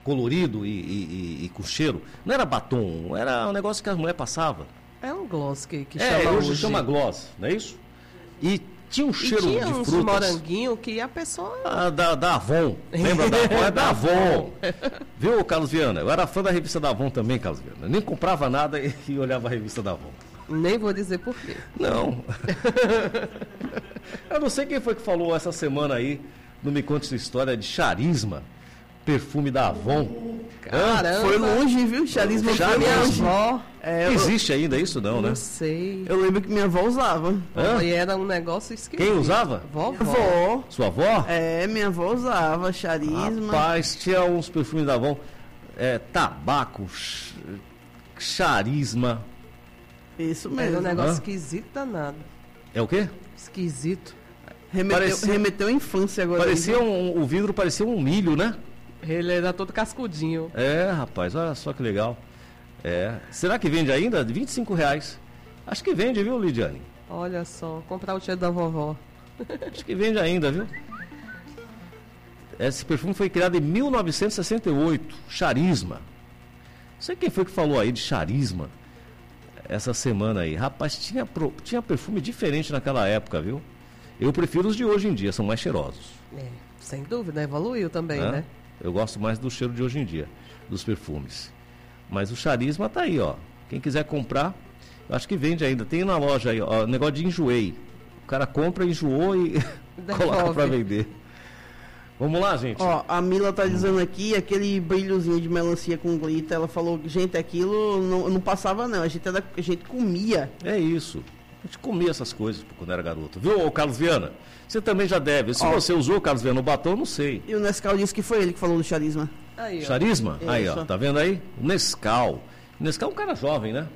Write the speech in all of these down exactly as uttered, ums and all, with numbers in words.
colorido e, e, e, e com cheiro. Não era batom, era um negócio que a mulher passava. É um gloss que, que é, chama hoje hoje. chama gloss, não é isso? E tinha um cheiro e tinha de uns frutas. moranguinho que a pessoa... Ah, da, da Avon. Lembra da Avon? É da Avon. Viu, Carlos Viana? Eu era fã da revista da Avon também, Carlos Viana. Nem comprava nada e, e olhava a revista da Avon. Nem vou dizer por quê. Não. Eu não sei quem foi que falou essa semana aí, no Me Conte Sua História, de charisma, perfume da Avon. Caramba. Foi longe, viu? Charisma foi Minha longe. avó, É, eu, Existe ainda isso não, né? não sei. eu lembro que minha avó usava. Hã? E era um negócio esquisito. Quem usava? Vovó. Avó. Sua avó? É, minha avó usava charisma. Rapaz, tinha uns perfumes da Avon. É, tabaco, ch- charisma. Isso Era um mesmo. negócio Hã? esquisito danado. É o quê? Esquisito. Remeteu, Parecia- remeteu à infância agora. Parecia um, o vidro parecia um milho, né? Ele era todo cascudinho. É, rapaz, olha só que legal. É. Será que vende ainda? vinte e cinco reais. Acho que vende, viu, Lidiane? Olha só, comprar o cheiro da vovó. Acho que vende ainda, viu? Esse perfume foi criado em mil novecentos e sessenta e oito. Charisma. Não sei quem foi que falou aí de charisma essa semana aí. Rapaz, tinha, pro- tinha perfume diferente naquela época, viu? Eu prefiro os de hoje em dia, são mais cheirosos. É, sem dúvida, evoluiu também, Né? né? Eu gosto mais do cheiro de hoje em dia, dos perfumes. Mas o charisma tá aí, ó. Quem quiser comprar, eu acho que vende ainda. Tem na loja aí, ó, negócio de enjoei. O cara compra, enjoou e coloca Devolve. para vender. Vamos lá, gente. Ó, a Mila tá dizendo aqui, aquele brilhozinho de melancia com glitter, ela falou, gente, aquilo não, não passava não, a gente, era, a gente comia. É isso. A gente comia essas coisas quando era garoto. Viu, ô Carlos Viana? Você também já deve. Se Ó. você usou, Carlos Viana, o batom, eu não sei. E o Nescau disse que foi ele que falou do charisma. Aí, ó. Charisma? Aí, ó. Isso. Tá vendo aí? O Nescau. O Nescau é um cara jovem, né?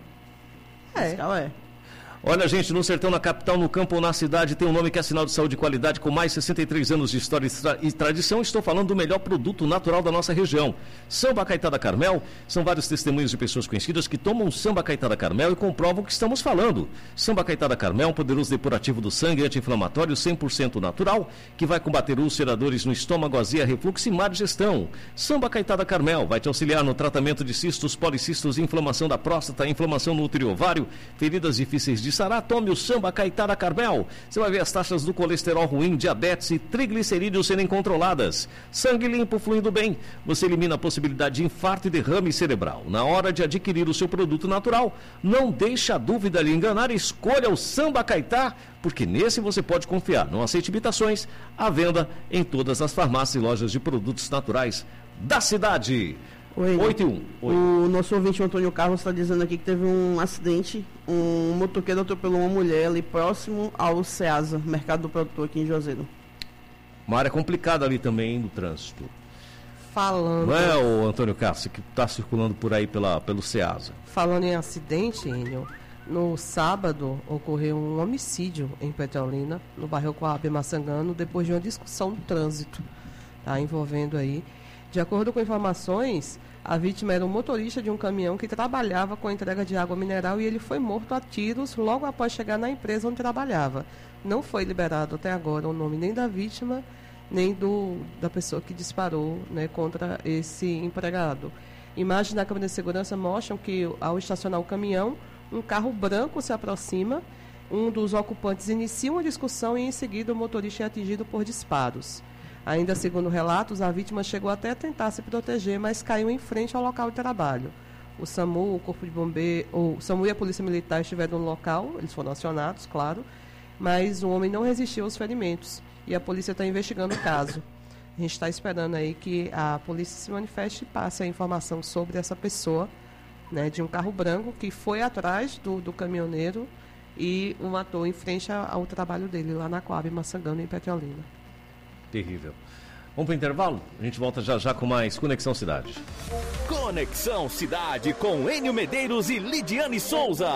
É. Nescau é. Olha, gente, no sertão, na capital, no campo ou na cidade, tem um nome que é sinal de saúde e qualidade, com mais de sessenta e três anos de história e tra- e tradição. Estou falando do melhor produto natural da nossa região. Samba Caetada Carmel, são vários testemunhos de pessoas conhecidas que tomam Samba Caetada Carmel e comprovam o que estamos falando. Samba Caetada Carmel é um poderoso depurativo do sangue, anti-inflamatório cem por cento natural, que vai combater úlceras, dores no estômago, azia, refluxo e má digestão. Samba Caetada Carmel vai te auxiliar no tratamento de cistos, policistos, inflamação da próstata, inflamação no útero e ovário, feridas difíceis de sarar. Tome o Samba Caetada Carmel. Você vai ver as taxas do colesterol ruim, diabetes e triglicerídeos serem controladas. Sangue limpo fluindo bem. Você elimina a possibilidade de infarto e derrame cerebral. Na hora de adquirir o seu produto natural, não deixe a dúvida lhe enganar. Escolha o Samba Caetá, porque nesse você pode confiar. Não aceite imitações. À venda em todas as farmácias e lojas de produtos naturais da cidade. Oi. oito e um. Oi. O nosso ouvinte Antônio Carlos está dizendo aqui que teve um acidente, um motoqueiro atropelou uma mulher ali próximo ao Ceasa, mercado do produtor aqui em Juazeiro. Uma área complicada ali também no trânsito. Falando, Não é, o Antônio Castro, que está circulando por aí pela, pelo Ceasa? falando em acidente, Enio, no sábado ocorreu um homicídio em Petrolina, no bairro Coab Maçangano, depois de uma discussão no trânsito, tá, envolvendo aí. De acordo com informações, a vítima era um motorista de um caminhão que trabalhava com a entrega de água mineral e ele foi morto a tiros logo após chegar na empresa onde trabalhava. Não foi liberado até agora o nome nem da vítima, nem do, da pessoa que disparou, né, contra esse empregado. Imagens da câmera de segurança mostram que, ao estacionar o caminhão, um carro branco se aproxima, um dos ocupantes inicia uma discussão e, em seguida, o motorista é atingido por disparos. Ainda segundo relatos, a vítima chegou até a tentar se proteger, mas caiu em frente ao local de trabalho. O SAMU, o Corpo de Bombeiros, o SAMU e a Polícia Militar estiveram no local, eles foram acionados, claro, mas o homem não resistiu aos ferimentos e a polícia está investigando o caso. A gente está esperando aí que a polícia se manifeste e passe a informação sobre essa pessoa, né, de um carro branco que foi atrás do, do caminhoneiro e o matou em frente a, ao trabalho dele lá na Coab Maçangano, em Petrolina. Terrível. Vamos para o intervalo? A gente volta já já com mais Conexão Cidade. Conexão Cidade com Enio Medeiros e Lidiane Souza.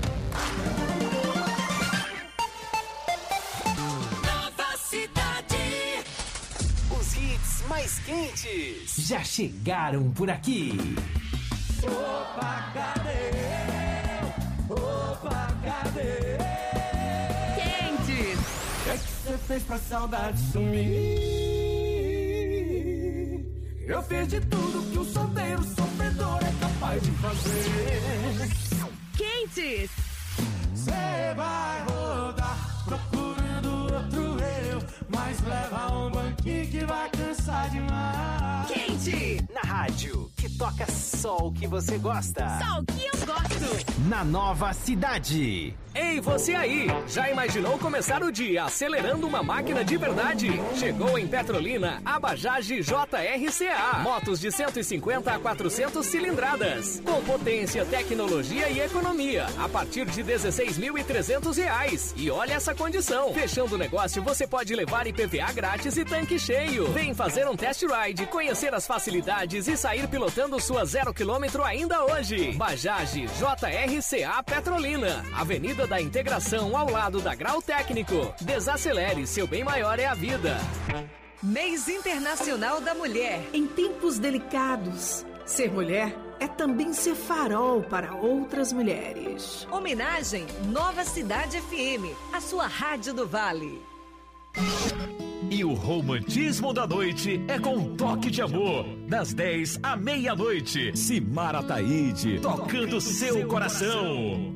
Nova Cidade. Os hits mais quentes. Já chegaram por aqui. Opa, cadê? Opa, cadê? Quentes! O que você fez pra saudade sumir? Eu fiz de tudo que um solteiro sofredor é capaz de fazer. Quentes. Cê vai rodar procurando outro eu, mas leva um banquinho que vai cansar demais. Quente. Na rádio, que toca só o que você gosta. Só o que eu gosto. Na Nova Cidade. Ei, você aí! Já imaginou começar o dia acelerando uma máquina de verdade? Chegou em Petrolina a Bajaj J R C A. Motos de cento e cinquenta a quatrocentas cilindradas. Com potência, tecnologia e economia. A partir de dezesseis mil e trezentos reais. E olha essa condição. Fechando o negócio, você pode levar I P V A grátis e tanque cheio. Vem fazer um test ride, conhecer as facilidades e sair pilotando sua zero quilômetro ainda hoje. Bajaj J R C A Petrolina. Avenida da Integração ao lado da Grau Técnico. Desacelere, seu bem maior é a vida. Mês Internacional da Mulher. Em tempos delicados, ser mulher é também ser farol para outras mulheres. Homenagem Nova Cidade F M, a sua rádio do Vale. E o romantismo da noite é com um toque de amor. Das dez à meia-noite. Simara Taide, tocando seu coração.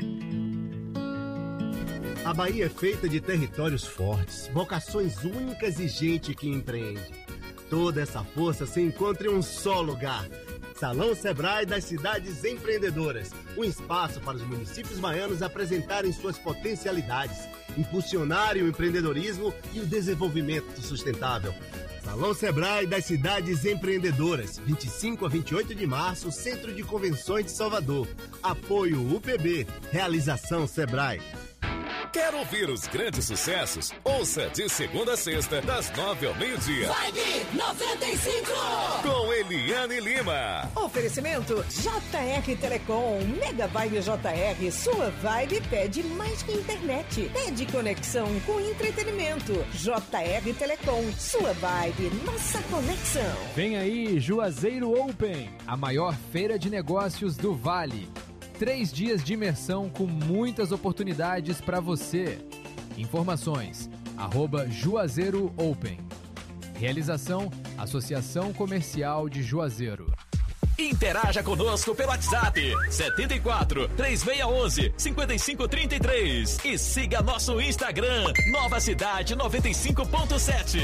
A Bahia é feita de territórios fortes, vocações únicas e gente que empreende. Toda essa força se encontra em um só lugar. Salão Sebrae das Cidades Empreendedoras. Um espaço para os municípios baianos apresentarem suas potencialidades, impulsionarem o empreendedorismo e o desenvolvimento sustentável. Salão Sebrae das Cidades Empreendedoras, vinte e cinco a vinte e oito de março, Centro de Convenções de Salvador. Apoio U P B. Realização Sebrae. Quer ouvir os grandes sucessos? Ouça de segunda a sexta, das nove ao meio-dia. Vibe noventa e cinco. Com Eliane Lima. Oferecimento J R Telecom. Mega Vibe J R. Sua vibe pede mais que internet. Pede conexão com entretenimento. J R Telecom. Sua vibe, nossa conexão. Vem aí, Juazeiro Open, a maior feira de negócios do Vale. Três dias de imersão com muitas oportunidades para você. Informações, arroba Juazeiro Open. Realização, Associação Comercial de Juazeiro. Interaja conosco pelo WhatsApp setenta e quatro, três seis um um, cinco cinco três três e siga nosso Instagram, Nova Cidade noventa e cinco ponto sete.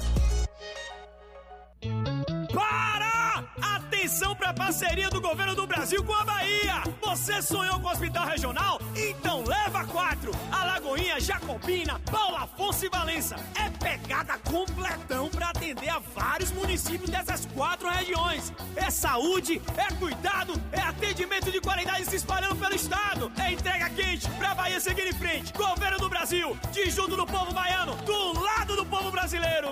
Para! Atenção para a parceria do governo do Brasil com a Bahia! Você sonhou com o hospital regional? Então leva quatro! Alagoinha, Jacobina, Paulo Afonso e Valença. É pegada completão para atender a vários municípios dessas quatro regiões. É saúde, é cuidado, é atendimento de qualidade se espalhando pelo estado. É entrega quente para a Bahia seguir em frente. Governo do Brasil, de junto do povo baiano, do lado do povo brasileiro.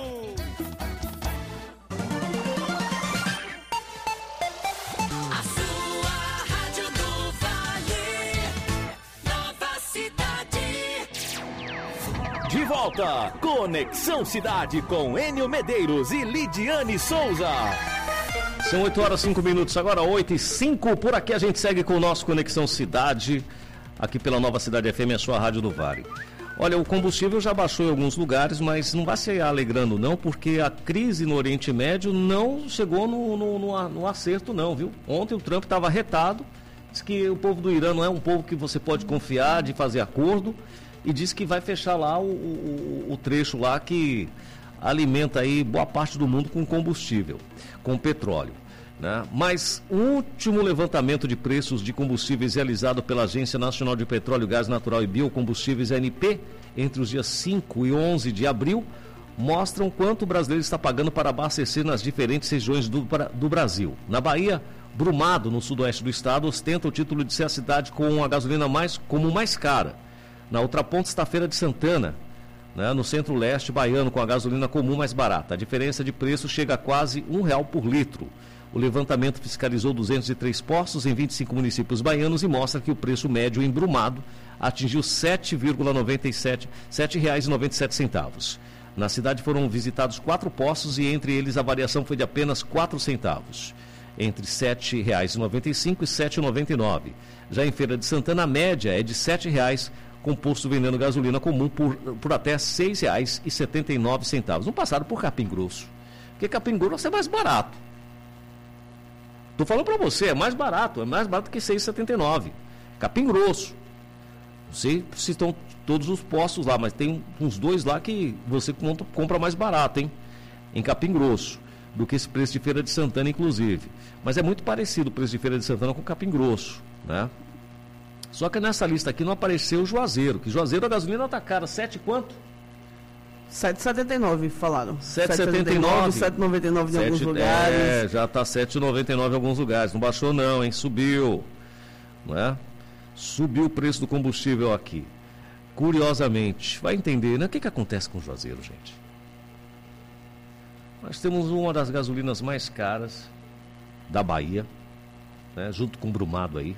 De volta, Conexão Cidade com Enio Medeiros e Lidiane Souza. São oito horas e cinco minutos, agora oito e cinco. Por aqui a gente segue com o nosso Conexão Cidade, aqui pela Nova Cidade F M, a sua rádio do Vale. Olha, o combustível já baixou em alguns lugares, mas não vai se alegrando não, porque a crise no Oriente Médio não chegou no, no, no, no acerto não, viu? Ontem o Trump estava retado, disse que o povo do Irã não é um povo que você pode confiar de fazer acordo, e disse que vai fechar lá o, o, o trecho lá que alimenta aí boa parte do mundo com combustível, com petróleo, né? Mas o último levantamento de preços de combustíveis realizado pela Agência Nacional de Petróleo, Gás Natural e Biocombustíveis, A N P, entre os dias cinco e onze de abril, mostram quanto o brasileiro está pagando para abastecer nas diferentes regiões do, do Brasil. Na Bahia, Brumado, no sudoeste do estado, ostenta o título de ser a cidade com a gasolina mais comum mais cara. Na outra ponta está a Feira de Santana, né, no centro-leste baiano, com a gasolina comum mais barata. A diferença de preço chega a quase um real por litro. O levantamento fiscalizou duzentos e três postos em vinte e cinco municípios baianos e mostra que o preço médio em Brumado atingiu sete reais e noventa e sete centavos. Na cidade foram visitados quatro postos e entre eles a variação foi de apenas quatro centavos, entre sete reais e noventa e cinco centavos e sete reais e noventa e nove centavos. Já em Feira de Santana, a média é de sete reais, com posto vendendo gasolina comum por, por até seis reais e setenta e nove centavos. Não passaram por Capim Grosso, porque Capim Grosso é mais barato, Tô falando para você, é mais barato, é mais barato que seis reais e setenta e nove centavos. Capim Grosso. Não sei se estão todos os postos lá, mas tem uns dois lá que você compra mais barato, hein? Em Capim Grosso, do que esse preço de Feira de Santana, inclusive. Mas é muito parecido o preço de Feira de Santana com Capim Grosso, né? Só que nessa lista aqui não apareceu o Juazeiro, que Juazeiro a gasolina tá cara, sete quanto? sete reais e setenta e nove falaram. sete reais e setenta e nove. sete reais e noventa e nove em alguns lugares. É, já tá sete reais e noventa e nove em alguns lugares. Não baixou não, hein? Subiu. Não é? Subiu o preço do combustível aqui. Curiosamente, vai entender, né? O que que acontece com o Juazeiro, gente? Nós temos uma das gasolinas mais caras da Bahia, né? Junto com o Brumado aí.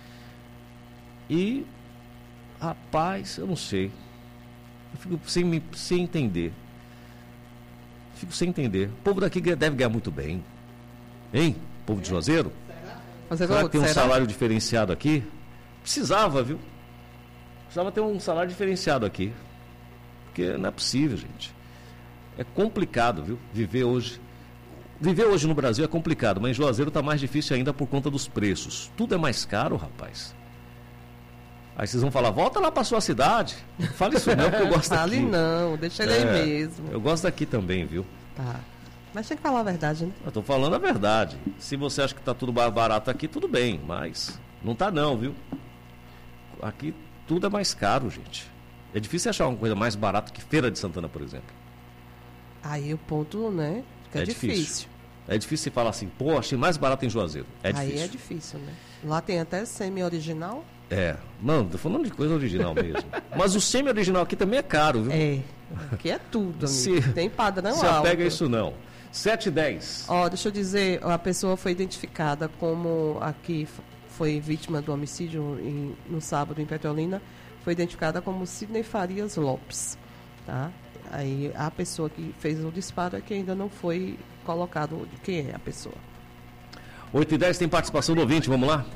E, rapaz, eu não sei. Eu fico sem, me, sem entender. Fico sem entender. O povo daqui deve ganhar muito bem. Hein? Povo de Juazeiro? Mas Será que tem um será? salário diferenciado aqui? Precisava, viu? Precisava ter um salário diferenciado aqui. Porque não é possível, gente. É complicado, viu? Viver hoje. Viver hoje no Brasil é complicado, mas em Juazeiro está mais difícil ainda por conta dos preços. Tudo é mais caro, rapaz. Aí vocês vão falar, volta lá para sua cidade. Não fale isso não, porque eu gosto Fale daqui. não, deixa ele É, aí mesmo. Eu gosto daqui também, viu? Tá. Mas tem que falar a verdade, né? Eu tô falando a verdade. Se você acha que tá tudo mais barato aqui, tudo bem, mas não tá não, viu? Aqui tudo é mais caro, gente. É difícil achar uma coisa mais barata que Feira de Santana, por exemplo. Aí o ponto, né? Que é, É difícil. difícil. É difícil você falar assim, pô, achei mais barato em Juazeiro. É Aí difícil. é difícil, né? Lá tem até semi-original. É, não, tô falando de coisa original mesmo. Mas o semi-original aqui também é caro, viu? É, aqui é tudo, amigo. Se- Tem padrão Se alto. apega a isso não. sete e dez. Ó, deixa eu dizer, a pessoa foi identificada como aqui f- foi vítima do homicídio em- no sábado em Petrolina, foi identificada como Sidney Farias Lopes, tá? Aí a pessoa que fez o disparo é que ainda não foi colocado de quem é a pessoa. oito e dez tem participação do ouvinte, vamos lá?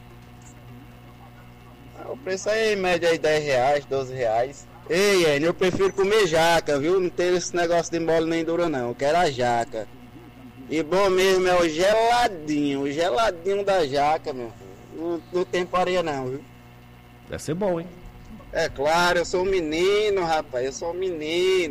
O preço aí, em média, aí dez reais, doze reais. Ei, Enio, eu prefiro comer jaca, viu? Não tem esse negócio de mole nem dura, não. Eu quero a jaca. E bom mesmo é o geladinho, o geladinho da jaca, meu filho. Não, não tem pareia, não, viu? Deve ser bom, hein? É claro, eu sou um menino, rapaz. Eu sou um menino.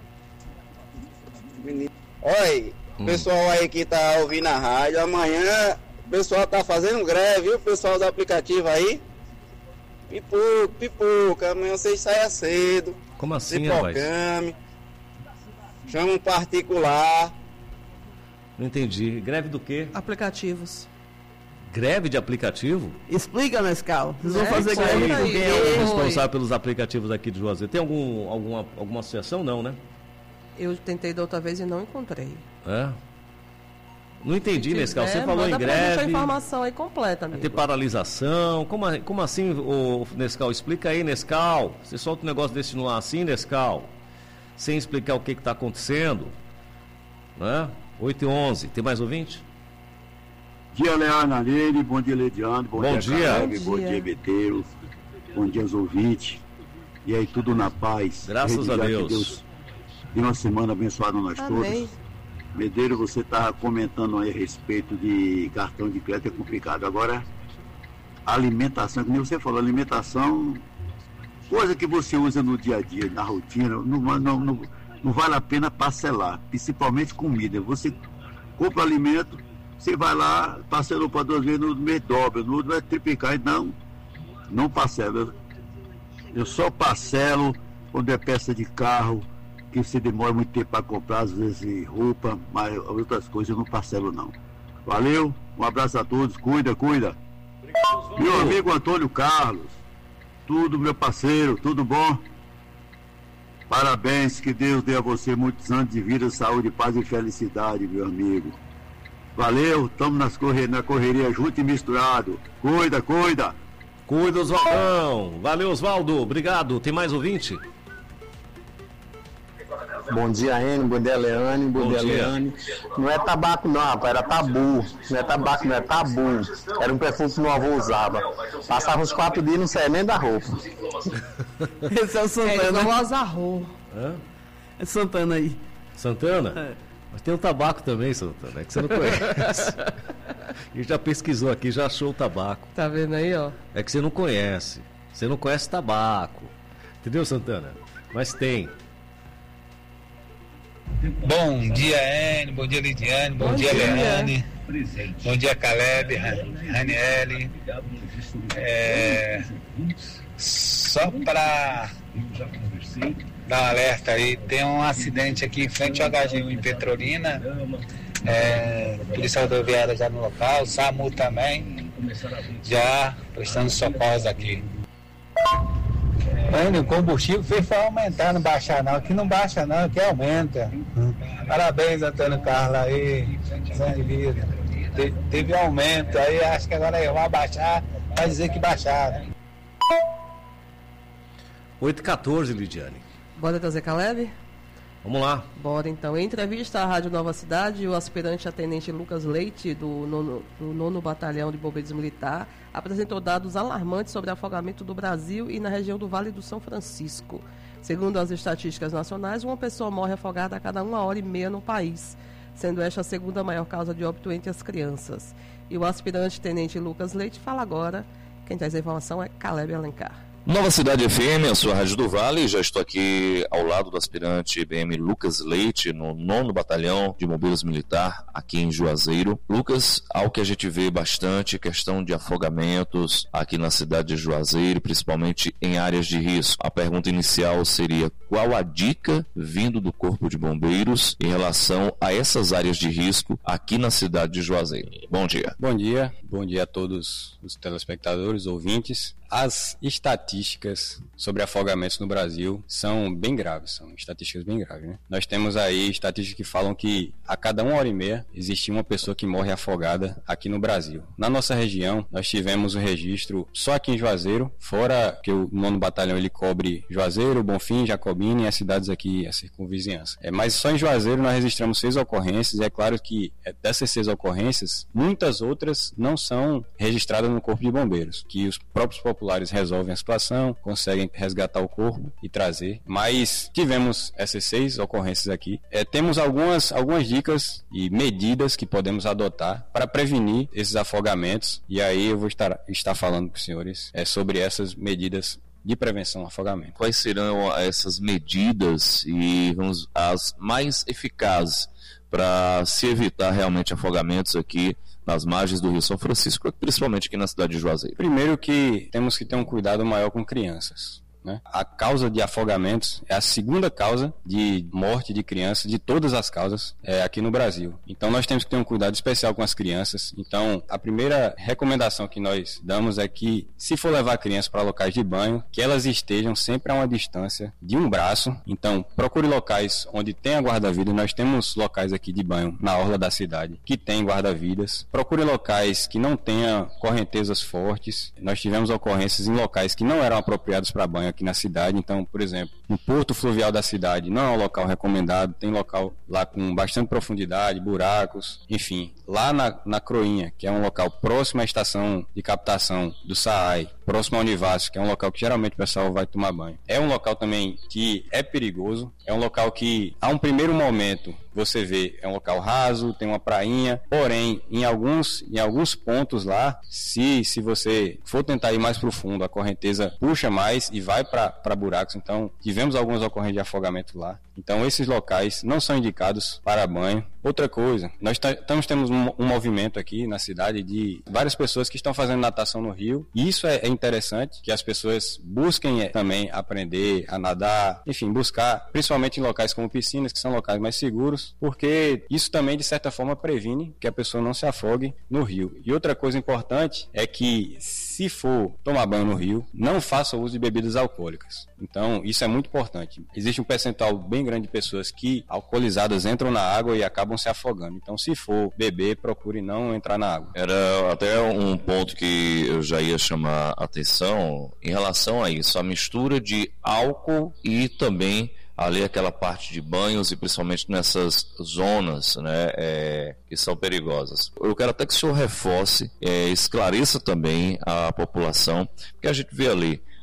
Menino. Olha, o pessoal aí que tá ouvindo a rádio, amanhã o pessoal tá fazendo greve, viu? O pessoal do aplicativo aí. Pipoca, pipoca, amanhã vocês saiam cedo. Como assim, se rapaz? programe, chama um particular. Não entendi. Greve do quê? Aplicativos. Greve de aplicativo? Explica, Nescau. Vocês vão É, fazer isso greve aí. com quem? Quem é o Oi. responsável pelos aplicativos aqui de Juazeiro? Tem algum, alguma, alguma associação? Não, né? Eu tentei da outra vez e não encontrei. É? Não entendi, Nescau. Você É, falou em manda pra gente a greve. informação aí completa, Vai amigo. ter paralisação. Como, a- como assim, o Nescau? Explica aí, Nescau. Você solta um negócio desse no ar assim, Nescau? Sem explicar o que está acontecendo. Né? oito e onze. Tem mais ouvinte? Bom dia, Leandro Aline, bom dia, Lediano, bom, Bom dia, dia. Caleb, Bom bom dia. dia, Beteiros, bom dia aos ouvintes, e aí tudo na paz. Graças Desejar a que Deus. Tenha uma semana abençoada a nós Amém. todos. Medeiro, você está comentando aí a respeito de cartão de crédito, é complicado. Agora, alimentação, como você falou, alimentação, coisa que você usa no dia a dia, na rotina, não, não, não, não vale a pena parcelar, principalmente comida. Você compra alimento, você vai lá, parcelou para duas vezes, no mês dobra, no outro vai triplicar, não, não parcela. Eu, eu só parcelo quando é peça de carro, que você demora muito tempo para comprar, às vezes roupa, mas outras coisas eu não parcelo não. Valeu, um abraço a todos, cuida, cuida. Meu amigo Antônio Carlos, tudo meu parceiro, tudo bom? Parabéns, que Deus dê a você muitos anos de vida, saúde, paz e felicidade, meu amigo. Valeu, estamos nas correr, na correria junto e misturado. Cuida, cuida. Cuida, Oswaldão. Valeu, Oswaldo. Obrigado. Tem mais ouvinte? Bom dia, Enio. Bom dia, Leane. Bom, Bom dia, dia. Leane. Não é tabaco, não, rapaz. Era tabu. Não é tabaco, não é tabu. Era um perfume que meu avô usava. Passava uns quatro dias e não saia nem da roupa. Esse é o É Santana. igual o Azarro. Hã? É Santana aí. Santana? É. Mas tem o tabaco também, Santana, é que você não conhece. A gente já pesquisou aqui, já achou o tabaco. Tá vendo aí, ó? É que você não conhece. Você não conhece tabaco. Entendeu, Santana? Mas tem. Bom dia, Enio. Bom dia, Lidiane. Bom, bom dia, dia, Leane. Bom dia, Caleb, Raniele. É, só para dar um alerta aí, tem um acidente aqui em frente ao H G U em Petrolina. É, Polícia Rodoviária já no local, SAMU também, já prestando socorros aqui. Mano, o combustível fez para aumentar, não baixar não. Aqui não baixa não, aqui aumenta. Parabéns, Antônio Carlos aí, Te, teve aumento, aí acho que agora vai baixar, vai dizer que baixaram. oito e quatorze, Lidiane. Bora trazer Caleb? Vamos lá. Bora então. Em entrevista à Rádio Nova Cidade, o aspirante a tenente Lucas Leite, do nono, do nono Batalhão de Bombeiros Militar, apresentou dados alarmantes sobre afogamento do Brasil e na região do Vale do São Francisco. Segundo as estatísticas nacionais, uma pessoa morre afogada a cada uma hora e meia no país, sendo esta a segunda maior causa de óbito entre as crianças. E o aspirante tenente Lucas Leite fala agora. Quem traz a informação é Caleb Alencar. Nova Cidade F M, a sua Rádio do Vale, já estou aqui ao lado do aspirante B M Lucas Leite, no nono Batalhão de Bombeiros Militar, aqui em Juazeiro. Lucas, ao que a gente vê bastante, questão de afogamentos aqui na cidade de Juazeiro, principalmente em áreas de risco. A pergunta inicial seria, qual a dica vindo do Corpo de Bombeiros em relação a essas áreas de risco aqui na cidade de Juazeiro? Bom dia. Bom dia, bom dia a todos os telespectadores, ouvintes. As estatísticas sobre afogamentos no Brasil são bem graves, são estatísticas bem graves, né? Nós temos aí estatísticas que falam que a cada uma hora e meia existe uma pessoa que morre afogada aqui no Brasil. Na nossa região, nós tivemos o registro só aqui em Juazeiro, fora que o nono Batalhão ele cobre Juazeiro, Bonfim, Jacobina e as cidades aqui, a circunvizinhança. É, mas só em Juazeiro nós registramos seis ocorrências, e é claro que dessas seis ocorrências, muitas outras não são registradas no Corpo de Bombeiros, que os próprios populares resolvem a situação, conseguem resgatar o corpo e trazer, mas tivemos essas seis ocorrências aqui. É, temos algumas, algumas dicas e medidas que podemos adotar para prevenir esses afogamentos, e aí eu vou estar, estar falando para os senhores é, sobre essas medidas de prevenção ao afogamento. Quais serão essas medidas e vamos, as mais eficazes para se evitar realmente afogamentos aqui nas margens do Rio São Francisco, principalmente aqui na cidade de Juazeiro? Primeiro que temos que ter um cuidado maior com crianças, né? A causa de afogamentos é a segunda causa de morte de crianças, de todas as causas é, aqui no Brasil. Então nós temos que ter um cuidado especial com as crianças. Então a primeira recomendação que nós damos é que, se for levar crianças para locais de banho, que elas estejam sempre a uma distância de um braço. Então procure locais onde tenha guarda-vidas. Nós temos locais aqui de banho na orla da cidade que tem guarda-vidas. Procure locais que não tenham correntezas fortes. Nós tivemos ocorrências em locais que não eram apropriados para banho aqui na cidade. Então, por exemplo, no porto fluvial da cidade não é um local recomendado, tem local lá com bastante profundidade, buracos, enfim. Lá na, na Croinha, que é um local próximo à estação de captação do SAAI, próximo ao Univasso, que é um local que geralmente o pessoal vai tomar banho. É um local também que é perigoso, é um local que, a um primeiro momento, você vê, é um local raso, tem uma prainha, porém, em alguns, em alguns pontos lá, se, se você for tentar ir mais profundo, a correnteza puxa mais e vai para buracos. Então, tivemos algumas ocorrências de afogamento lá. Então, esses locais não são indicados para banho. Outra coisa, nós estamos temos um, um movimento aqui na cidade de várias pessoas que estão fazendo natação no rio, e isso é, é interessante, que as pessoas busquem é, também aprender a nadar, enfim, buscar, principalmente em locais como piscinas, que são locais mais seguros, porque isso também, de certa forma, previne que a pessoa não se afogue no rio. E outra coisa importante é que, se for tomar banho no rio, não faça uso de bebidas alcoólicas. Então, isso é muito importante. Existe um percentual bem grande de pessoas que, alcoolizadas, entram na água e acabam se afogando. Então, se for beber, procure não entrar na água. Era até um ponto que eu já ia chamar a atenção em relação a isso, a mistura de álcool e também ali aquela parte de banhos, e principalmente nessas zonas, né, é, que são perigosas. Eu quero até que o senhor reforce, é, esclareça também a população, porque a gente vê ali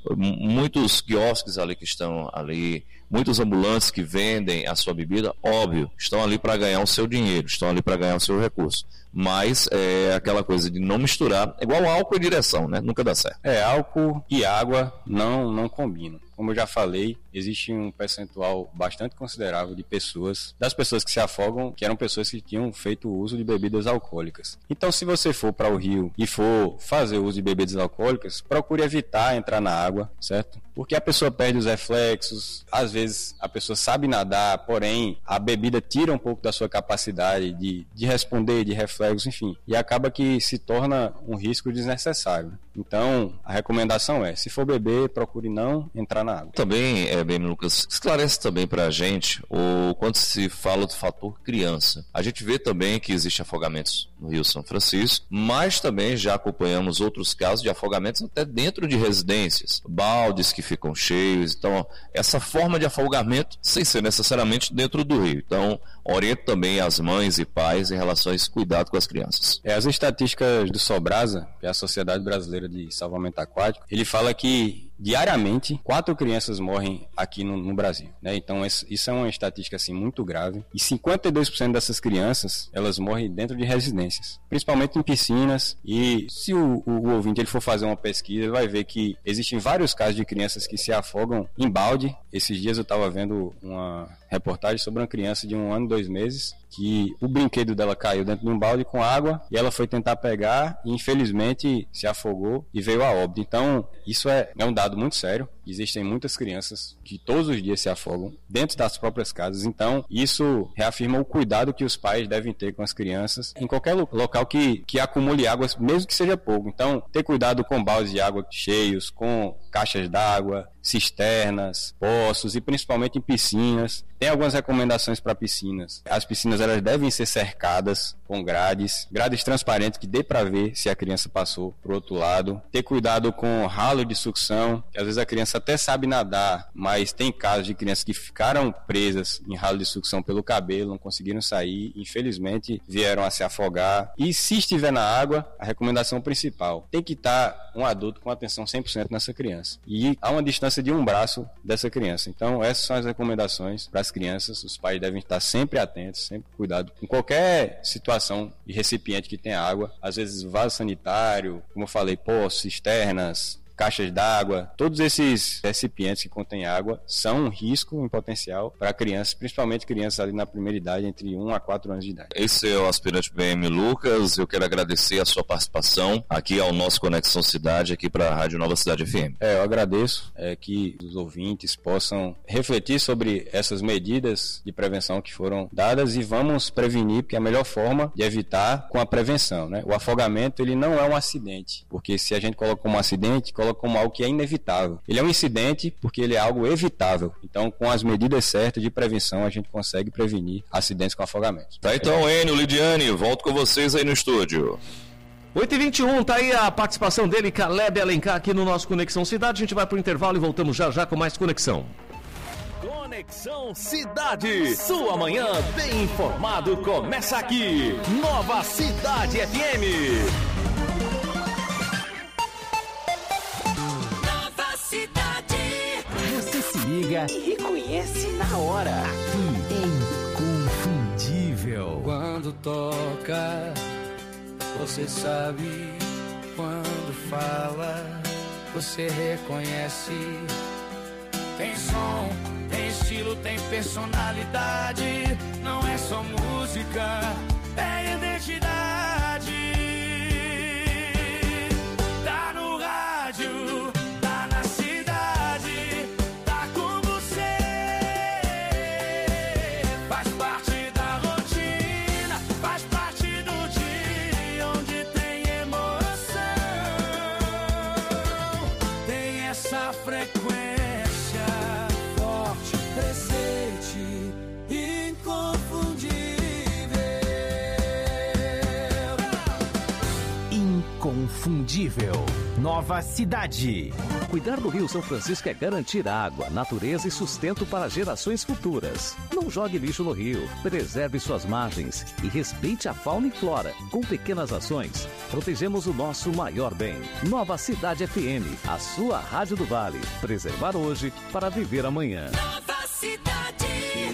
muitos quiosques ali que estão ali, muitos ambulantes que vendem a sua bebida, óbvio, estão ali para ganhar o seu dinheiro, estão ali para ganhar o seu recurso. Mas é aquela coisa de não misturar, é igual álcool e direção, né? Nunca dá certo. É, álcool e água não, não combinam. Como eu já falei, existe um percentual bastante considerável de pessoas, das pessoas que se afogam, que eram pessoas que tinham feito uso de bebidas alcoólicas. Então, se você for para o rio e for fazer uso de bebidas alcoólicas, procure evitar entrar na água, certo? Porque a pessoa perde os reflexos, às vezes a pessoa sabe nadar, porém a bebida tira um pouco da sua capacidade de, de responder, de reflexos, enfim, e acaba que se torna um risco desnecessário. Então, a recomendação é, se for beber, procure não entrar na água. Também, é, bem, Lucas, esclarece também pra gente, o, quando se fala do fator criança, a gente vê também que existe afogamentos no Rio São Francisco, mas também já acompanhamos outros casos de afogamentos até dentro de residências, baldes que ficam cheios, então ó, essa forma de afogamento sem ser necessariamente dentro do rio. Então, oriento também as mães e pais em relação a esse cuidado com as crianças. É, as estatísticas do Sobrasa, que é a Sociedade Brasileira de Salvamento Aquático, ele fala que diariamente, quatro crianças morrem aqui no, no Brasil, né? Então, isso é uma estatística assim, muito grave. E cinquenta e dois por cento dessas crianças, elas morrem dentro de residências, principalmente em piscinas. E se o, o, o ouvinte ele for fazer uma pesquisa, ele vai ver que existem vários casos de crianças que se afogam em balde. Esses dias eu estava vendo uma reportagem sobre uma criança de um ano e dois meses que o brinquedo dela caiu dentro de um balde com água e ela foi tentar pegar e infelizmente se afogou e veio a óbito. Então isso é, é um dado muito sério. Existem muitas crianças que todos os dias se afogam dentro das próprias casas. Então isso reafirma o cuidado que os pais devem ter com as crianças em qualquer local que, que acumule água, mesmo que seja pouco. Então ter cuidado com baldes de água cheios, com caixas d'água, cisternas, poços e principalmente em piscinas. Tem algumas recomendações para piscinas. As piscinas elas devem ser cercadas com grades, grades transparentes que dê para ver se a criança passou para o outro lado. Ter cuidado com ralo de sucção, que às vezes a criança até sabe nadar, mas tem casos de crianças que ficaram presas em ralo de sucção pelo cabelo, não conseguiram sair, infelizmente vieram a se afogar. E se estiver na água, a recomendação principal, tem que estar um adulto com atenção cem por cento nessa criança. E há uma distância de um braço dessa criança. Então essas são as recomendações para as crianças. Os pais devem estar sempre atentos, sempre cuidado com qualquer situação de recipiente que tenha água, às vezes vaso sanitário, como eu falei, poços, cisternas, caixas d'água, todos esses recipientes que contêm água são um risco em potencial para crianças, principalmente crianças ali na primeira idade, entre um a quatro anos de idade. Esse é o aspirante B M Lucas, eu quero agradecer a sua participação aqui ao nosso Conexão Cidade, aqui para a Rádio Nova Cidade F M. É, eu agradeço é, que os ouvintes possam refletir sobre essas medidas de prevenção que foram dadas e vamos prevenir, porque é a melhor forma de evitar com a prevenção, né? O afogamento, ele não é um acidente, porque se a gente coloca como acidente, coloca como algo que é inevitável. Ele é um incidente porque ele é algo evitável. Então, com as medidas certas de prevenção, a gente consegue prevenir acidentes com afogamento. Tá, então, Enio, Lidiane, volto com vocês aí no estúdio. oito e vinte e um, tá aí a participação dele, Caleb Alencar, aqui no nosso Conexão Cidade. A gente vai pro intervalo e voltamos já já com mais Conexão. Conexão Cidade. Sua manhã bem informado começa aqui. Nova Cidade F M. Você se liga e reconhece na hora. Aqui, Inconfundível. Quando toca, você sabe. Quando fala, você reconhece. Tem som, tem estilo, tem personalidade. Não é só música, é identidade. Tá no rádio. inconfundível. Nova Cidade. Cuidar do Rio São Francisco é garantir água, natureza e sustento para gerações futuras. Não jogue lixo no rio, preserve suas margens e respeite a fauna e flora. Com pequenas ações, protegemos o nosso maior bem. Nova Cidade F M, a sua rádio do Vale. Preservar hoje para viver amanhã. Nova Cidade.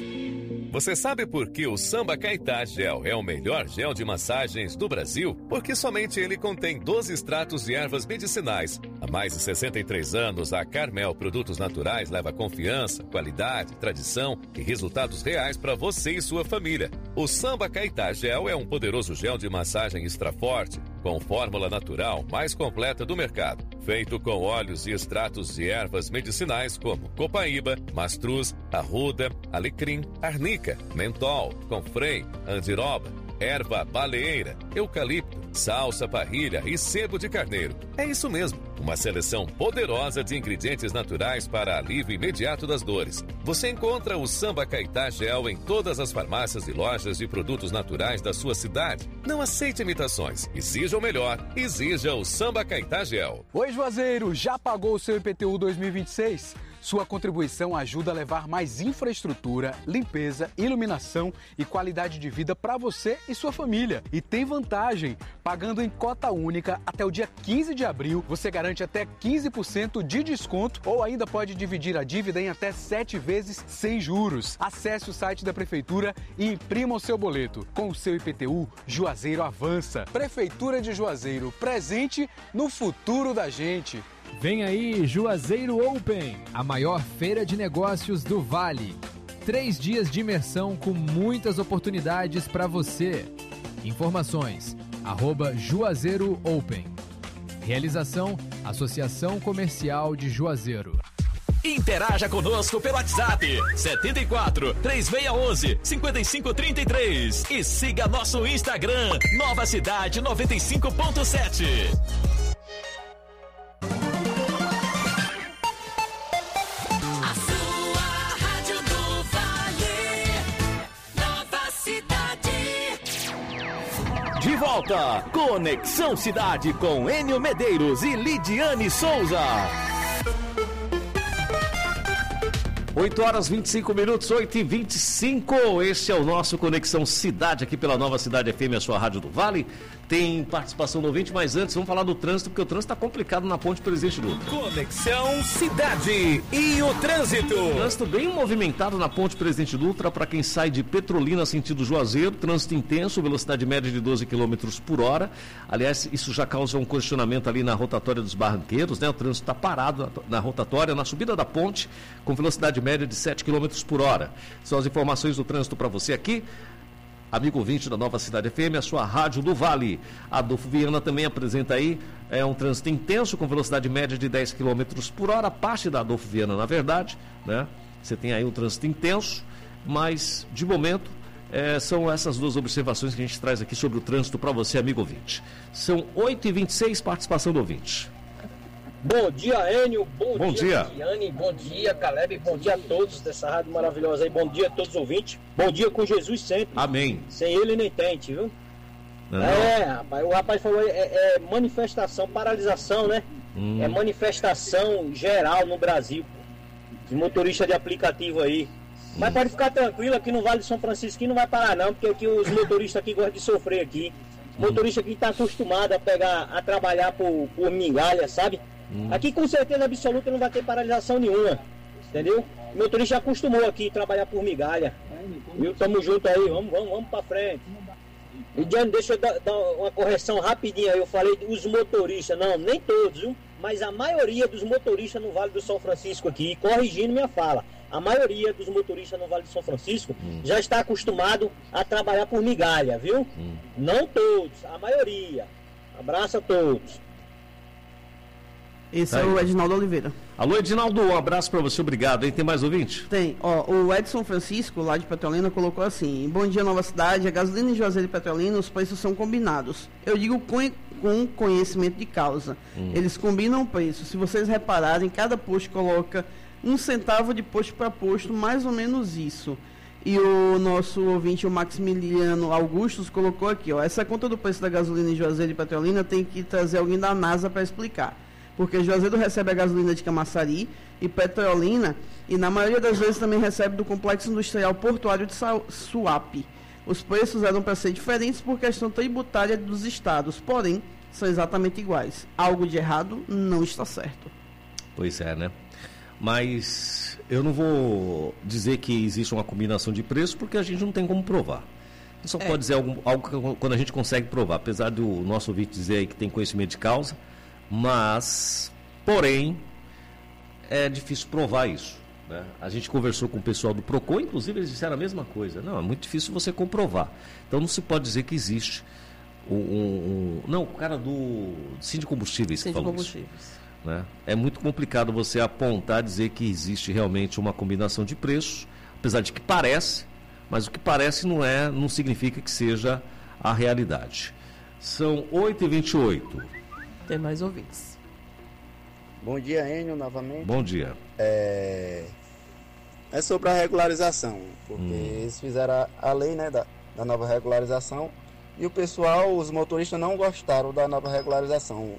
Você sabe por que o Samba Caetá Gel é o melhor gel de massagens do Brasil? Porque somente ele contém doze extratos de ervas medicinais. Há mais de sessenta e três anos, a Carmel Produtos Naturais leva confiança, qualidade, tradição e resultados reais para você e sua família. O Samba Caetá Gel é um poderoso gel de massagem extra forte, com fórmula natural mais completa do mercado. Feito com óleos e extratos de ervas medicinais como copaíba, mastruz, arruda, alecrim, arnica, mentol, confrei, andiroba, erva baleeira, eucalipto, salsa parrilha e sebo de carneiro. É isso mesmo, uma seleção poderosa de ingredientes naturais para alívio imediato das dores. Você encontra o Samba Caetá Gel em todas as farmácias e lojas de produtos naturais da sua cidade. Não aceite imitações. Exija o melhor. Exija o Samba Caetá Gel. Oi, Juazeiro, já pagou o seu I P T U dois mil e vinte e seis? Sua contribuição ajuda a levar mais infraestrutura, limpeza, iluminação e qualidade de vida para você e sua família. E tem vantagem. Pagando em cota única até o dia quinze de abril, você garante até quinze por cento de desconto ou ainda pode dividir a dívida em até sete vezes sem juros. Acesse o site da Prefeitura e imprima o seu boleto. Com o seu I P T U, Juazeiro avança. Prefeitura de Juazeiro, presente no futuro da gente. Vem aí Juazeiro Open, a maior feira de negócios do Vale. Três dias de imersão com muitas oportunidades para você. Informações, arroba Juazeiro Open. Realização, Associação Comercial de Juazeiro. Interaja conosco pelo WhatsApp setenta e quatro, três seis um um, cinco cinco três três e siga nosso Instagram, Nova Cidade noventa e cinco ponto sete. De volta, Conexão Cidade com Enio Medeiros e Lidiane Souza. oito horas e vinte e cinco minutos, oito e vinte e cinco. Este é o nosso Conexão Cidade aqui pela Nova Cidade F M, a sua rádio do Vale. Tem participação do ouvinte, mas antes vamos falar do trânsito, porque o trânsito está complicado na ponte Presidente Dutra. Conexão Cidade e o trânsito. Trânsito bem movimentado na ponte Presidente Dutra para quem sai de Petrolina sentido Juazeiro. Trânsito intenso, velocidade média de doze quilômetros por hora. Aliás, isso já causa um congestionamento ali na rotatória dos Barranqueiros, né? O trânsito está parado na rotatória, na subida da ponte, com velocidade média de sete quilômetros por hora. São as informações do trânsito para você aqui. Amigo ouvinte da Nova Cidade F M, a sua rádio do Vale. Adolfo Viana também apresenta aí é, um trânsito intenso com velocidade média de dez quilômetros por hora. Parte da Adolfo Viana, na verdade, né? Você tem aí um trânsito intenso, mas de momento é, são essas duas observações que a gente traz aqui sobre o trânsito para você, amigo ouvinte. São oito e vinte e seis, participação do ouvinte. Bom dia, Enio. Bom, bom dia, Diane. Bom dia, Caleb. Bom dia a todos dessa rádio maravilhosa aí. Bom dia a todos os ouvintes. Bom dia com Jesus sempre. Amém. Sem ele nem tente, viu? Não. É, rapaz. O rapaz falou, é, é manifestação, paralisação, né? Hum. É manifestação geral no Brasil. De motorista de aplicativo aí. Hum. Mas pode ficar tranquilo, aqui no Vale de São Francisco não vai parar não, porque aqui os motoristas aqui gostam de sofrer aqui. O motorista aqui está acostumado a pegar, a trabalhar por, por migalha, sabe? Hum. Aqui com certeza absoluta não vai ter paralisação nenhuma, entendeu? O motorista já acostumou aqui a trabalhar por migalha. Viu? Tamo junto aí, vamos, vamos, vamos pra frente. E Diane, deixa eu dar, dar uma correção rapidinha aí. Eu falei dos motoristas, não, nem todos, viu? Mas a maioria dos motoristas no Vale do São Francisco aqui, corrigindo minha fala, a maioria dos motoristas no Vale do São Francisco hum. já está acostumado a trabalhar por migalha, viu? Hum. Não todos, a maioria. Abraço a todos. Esse tá é aí. O Edinaldo Oliveira. Alô, Edinaldo, um abraço para você, obrigado. Hein? Tem mais ouvinte? Tem. Ó, o Edson Francisco, lá de Petrolina, colocou assim: bom dia, Nova Cidade. A gasolina em Juazeiro e Petrolina, os preços são combinados. Eu digo com, com conhecimento de causa. Hum. Eles combinam o preço. Se vocês repararem, cada posto coloca um centavo de posto para posto, mais ou menos isso. E o nosso ouvinte, o Maximiliano Augustus, colocou aqui, ó, essa conta do preço da gasolina em Juazeiro e Petrolina tem que trazer alguém da NASA para explicar. Porque Juazeiro recebe a gasolina de Camaçari e Petrolina, e na maioria das vezes também recebe do Complexo Industrial Portuário de Suape. Os preços eram para ser diferentes por questão tributária dos estados, porém, são exatamente iguais. Algo de errado não está certo. Pois é, né? Mas eu não vou dizer que existe uma combinação de preços, porque a gente não tem como provar. A gente só é. pode dizer algo, algo que, quando a gente consegue provar, apesar do nosso ouvinte dizer aí que tem conhecimento de causa, mas, porém, é difícil provar isso, né? A gente conversou com o pessoal do Procon, inclusive eles disseram a mesma coisa. Não, é muito difícil você comprovar. Então não se pode dizer que existe um... um, um não, o cara do Síndico Combustíveis que falou isso. Né? É muito complicado você apontar, dizer que existe realmente uma combinação de preços, apesar de que parece, mas o que parece não é, não significa que seja a realidade. São oito e vinte e oito. Tem mais ouvintes. Bom dia, Enio, novamente. Bom dia. É, é sobre a regularização, porque hum. eles fizeram a, a lei, né, da, da nova regularização, e o pessoal, os motoristas não gostaram da nova regularização.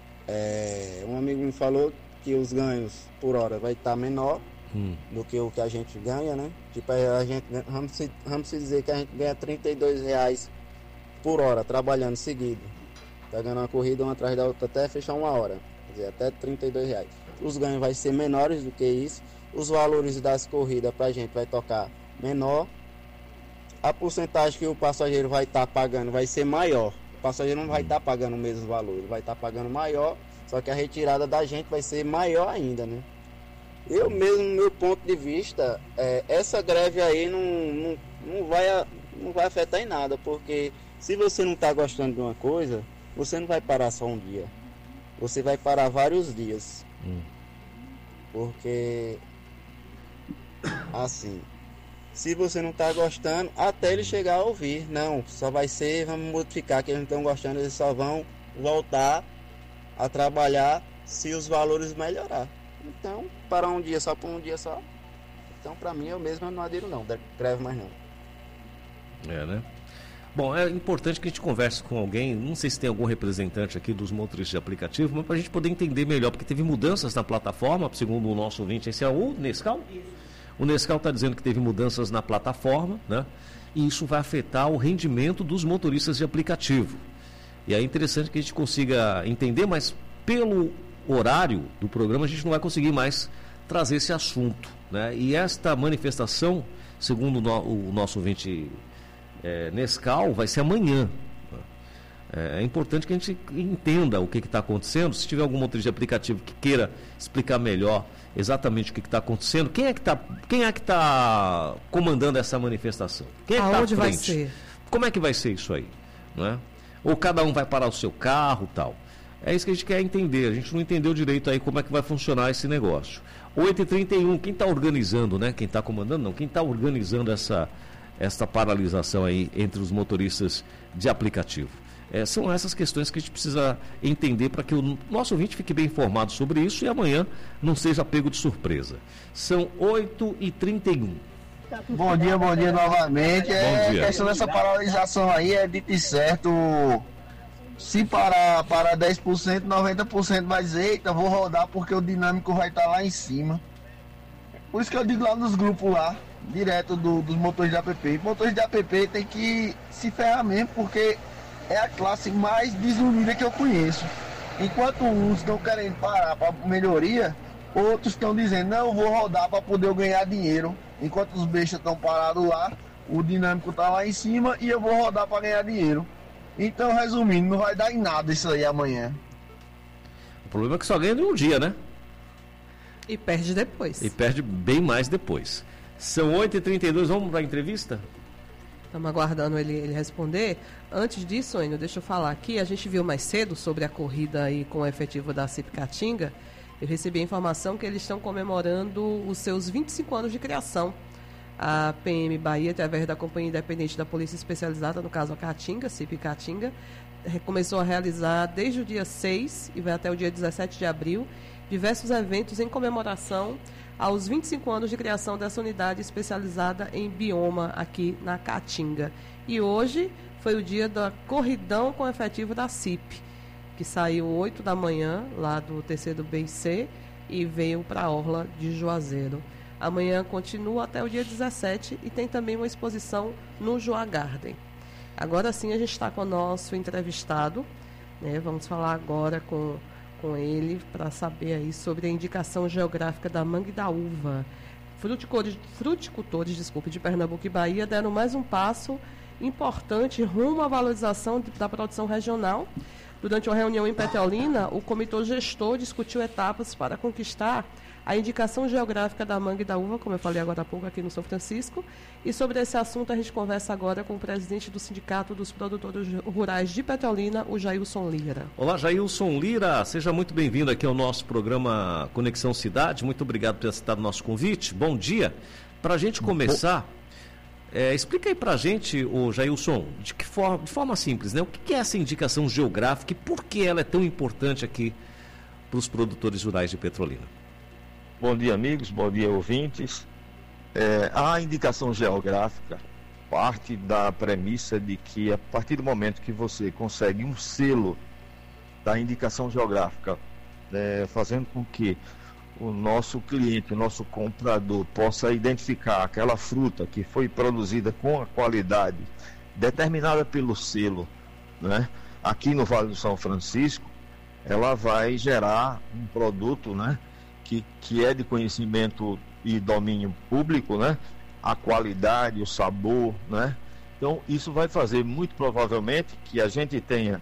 É, um amigo me falou que os ganhos por hora vai estar menor hum. do que o que a gente ganha, né? Tipo, a gente, vamos se, vamos se dizer que a gente ganha trinta e dois reais por hora trabalhando seguido, pegando uma corrida uma atrás da outra até fechar uma hora, quer dizer, até trinta e dois reais. Os ganhos vai ser menores do que isso, os valores das corridas pra gente vai tocar menor, a porcentagem que o passageiro vai estar tá pagando vai ser maior. O passageiro não vai estar tá pagando o mesmo valor, ele vai estar tá pagando maior, só que a retirada da gente vai ser maior ainda, né? Eu mesmo, no meu ponto de vista, é, essa greve aí não, não, não, vai, não vai afetar em nada, porque se você não está gostando de uma coisa, você não vai parar só um dia, você vai parar vários dias, hum. porque, assim... Se você não está gostando, até ele chegar a ouvir. Não, só vai ser, vamos modificar que eles não estão gostando, eles só vão voltar a trabalhar se os valores melhorar. Então, para um dia só, por um dia só. Então, para mim, eu mesmo não adiro não, greve mais não. É, né? Bom, é importante que a gente converse com alguém, não sei se tem algum representante aqui dos motoristas de aplicativo, mas para a gente poder entender melhor, porque teve mudanças na plataforma, segundo o nosso ouvinte, esse é o Nescau? Isso. O Nescau está dizendo que teve mudanças na plataforma, né? E isso vai afetar o rendimento dos motoristas de aplicativo. E é interessante que a gente consiga entender, mas pelo horário do programa a gente não vai conseguir mais trazer esse assunto, né? E esta manifestação, segundo o, no, o nosso ouvinte é, Nescau, vai ser amanhã. É, é importante que a gente entenda o que está acontecendo. Se tiver algum motorista de aplicativo que queira explicar melhor exatamente o que está acontecendo, quem é que está quem é que tá comandando essa manifestação? Quem é que está à frente? Vai ser? Como é que vai ser isso aí? Não é? Ou cada um vai parar o seu carro e tal? É isso que a gente quer entender. A gente não entendeu direito aí como é que vai funcionar esse negócio. oito e trinta e um, quem está organizando, né? Quem está comandando, não. Quem está organizando essa, essa paralisação aí entre os motoristas de aplicativo? É, são essas questões que a gente precisa entender para que o nosso ouvinte fique bem informado sobre isso e amanhã não seja pego de surpresa. São oito e trinta e um. Bom dia, bom dia novamente. É, bom dia. A questão dessa paralisação aí é dito e certo. Se parar para dez por cento, noventa por cento vai dizer, eita, vou rodar porque o dinâmico vai estar lá em cima. Por isso que eu digo lá nos grupos lá, direto do, dos motores de app. Motores de app tem que se ferrar mesmo, porque é a classe mais desunida que eu conheço. Enquanto uns estão querendo parar para melhoria, outros estão dizendo, não, eu vou rodar para poder eu ganhar dinheiro. Enquanto os bestas estão parados lá, o dinâmico está lá em cima e eu vou rodar para ganhar dinheiro. Então, resumindo, não vai dar em nada isso aí amanhã. O problema é que só ganha em um dia, né? E perde depois. E perde bem mais depois. São oito e trinta e dois, vamos para a entrevista? Estamos aguardando ele, ele responder. Antes disso, Enio, deixa eu falar aqui. A gente viu mais cedo sobre a corrida aí com o efetivo da CIP Caatinga. Eu recebi a informação que eles estão comemorando os seus vinte e cinco anos de criação. A P M Bahia, através da Companhia Independente da Polícia Especializada, no caso a Caatinga, CIP Caatinga, começou a realizar desde o dia seis e vai até o dia dezessete de abril diversos eventos em comemoração aos vinte e cinco anos de criação dessa unidade especializada em bioma aqui na Caatinga. E hoje foi o dia da corridão com efetivo da C I P, que saiu oito da manhã lá do terceiro B I C e veio para a Orla de Juazeiro. Amanhã continua até o dia dezessete e tem também uma exposição no Joá Garden. Agora sim a gente está com o nosso entrevistado, né? Vamos falar agora com, com ele para saber aí sobre a indicação geográfica da manga e da uva. Fruticultores, fruticultores desculpe, de Pernambuco e Bahia deram mais um passo importante rumo à valorização da produção regional. Durante uma reunião em Petrolina, o comitê gestor discutiu etapas para conquistar a indicação geográfica da manga e da uva, como eu falei agora há pouco aqui no São Francisco. E sobre esse assunto a gente conversa agora com o presidente do Sindicato dos Produtores Rurais de Petrolina, o Jailson Lira. Olá, Jailson Lira, seja muito bem-vindo aqui ao nosso programa Conexão Cidade. Muito obrigado por ter aceitado o nosso convite. Bom dia. Para a gente começar, é, explica aí para a gente, o Jailson, de, que forma, de forma simples, né? O que é essa indicação geográfica e por que ela é tão importante aqui para os produtores rurais de Petrolina? Bom dia, amigos, bom dia, ouvintes. É, a indicação geográfica parte da premissa de que a partir do momento que você consegue um selo da indicação geográfica, é, fazendo com que o nosso cliente, o nosso comprador possa identificar aquela fruta que foi produzida com a qualidade determinada pelo selo, né, aqui no Vale do São Francisco, ela vai gerar um produto, né, Que, que é de conhecimento e domínio público, né? A qualidade, o sabor, né? Então isso vai fazer muito provavelmente que a gente tenha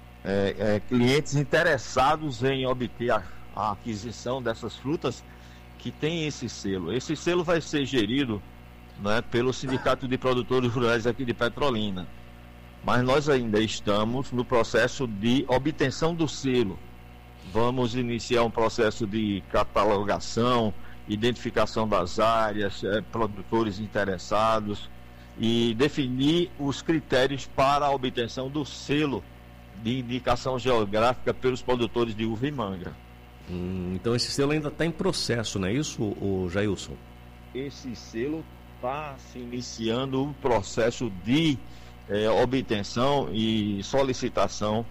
é, é, clientes interessados em obter a, a aquisição dessas frutas que tem esse selo. Esse selo vai ser gerido, né, pelo Sindicato de Produtores Rurais aqui de Petrolina, mas nós ainda estamos no processo de obtenção do selo. Vamos iniciar um processo de catalogação, identificação das áreas, é, produtores interessados e definir os critérios para a obtenção do selo de indicação geográfica pelos produtores de uva e manga. Hum, então esse selo ainda está em processo, não é isso, o Jailson? Esse selo está se iniciando o processo de é, obtenção e solicitação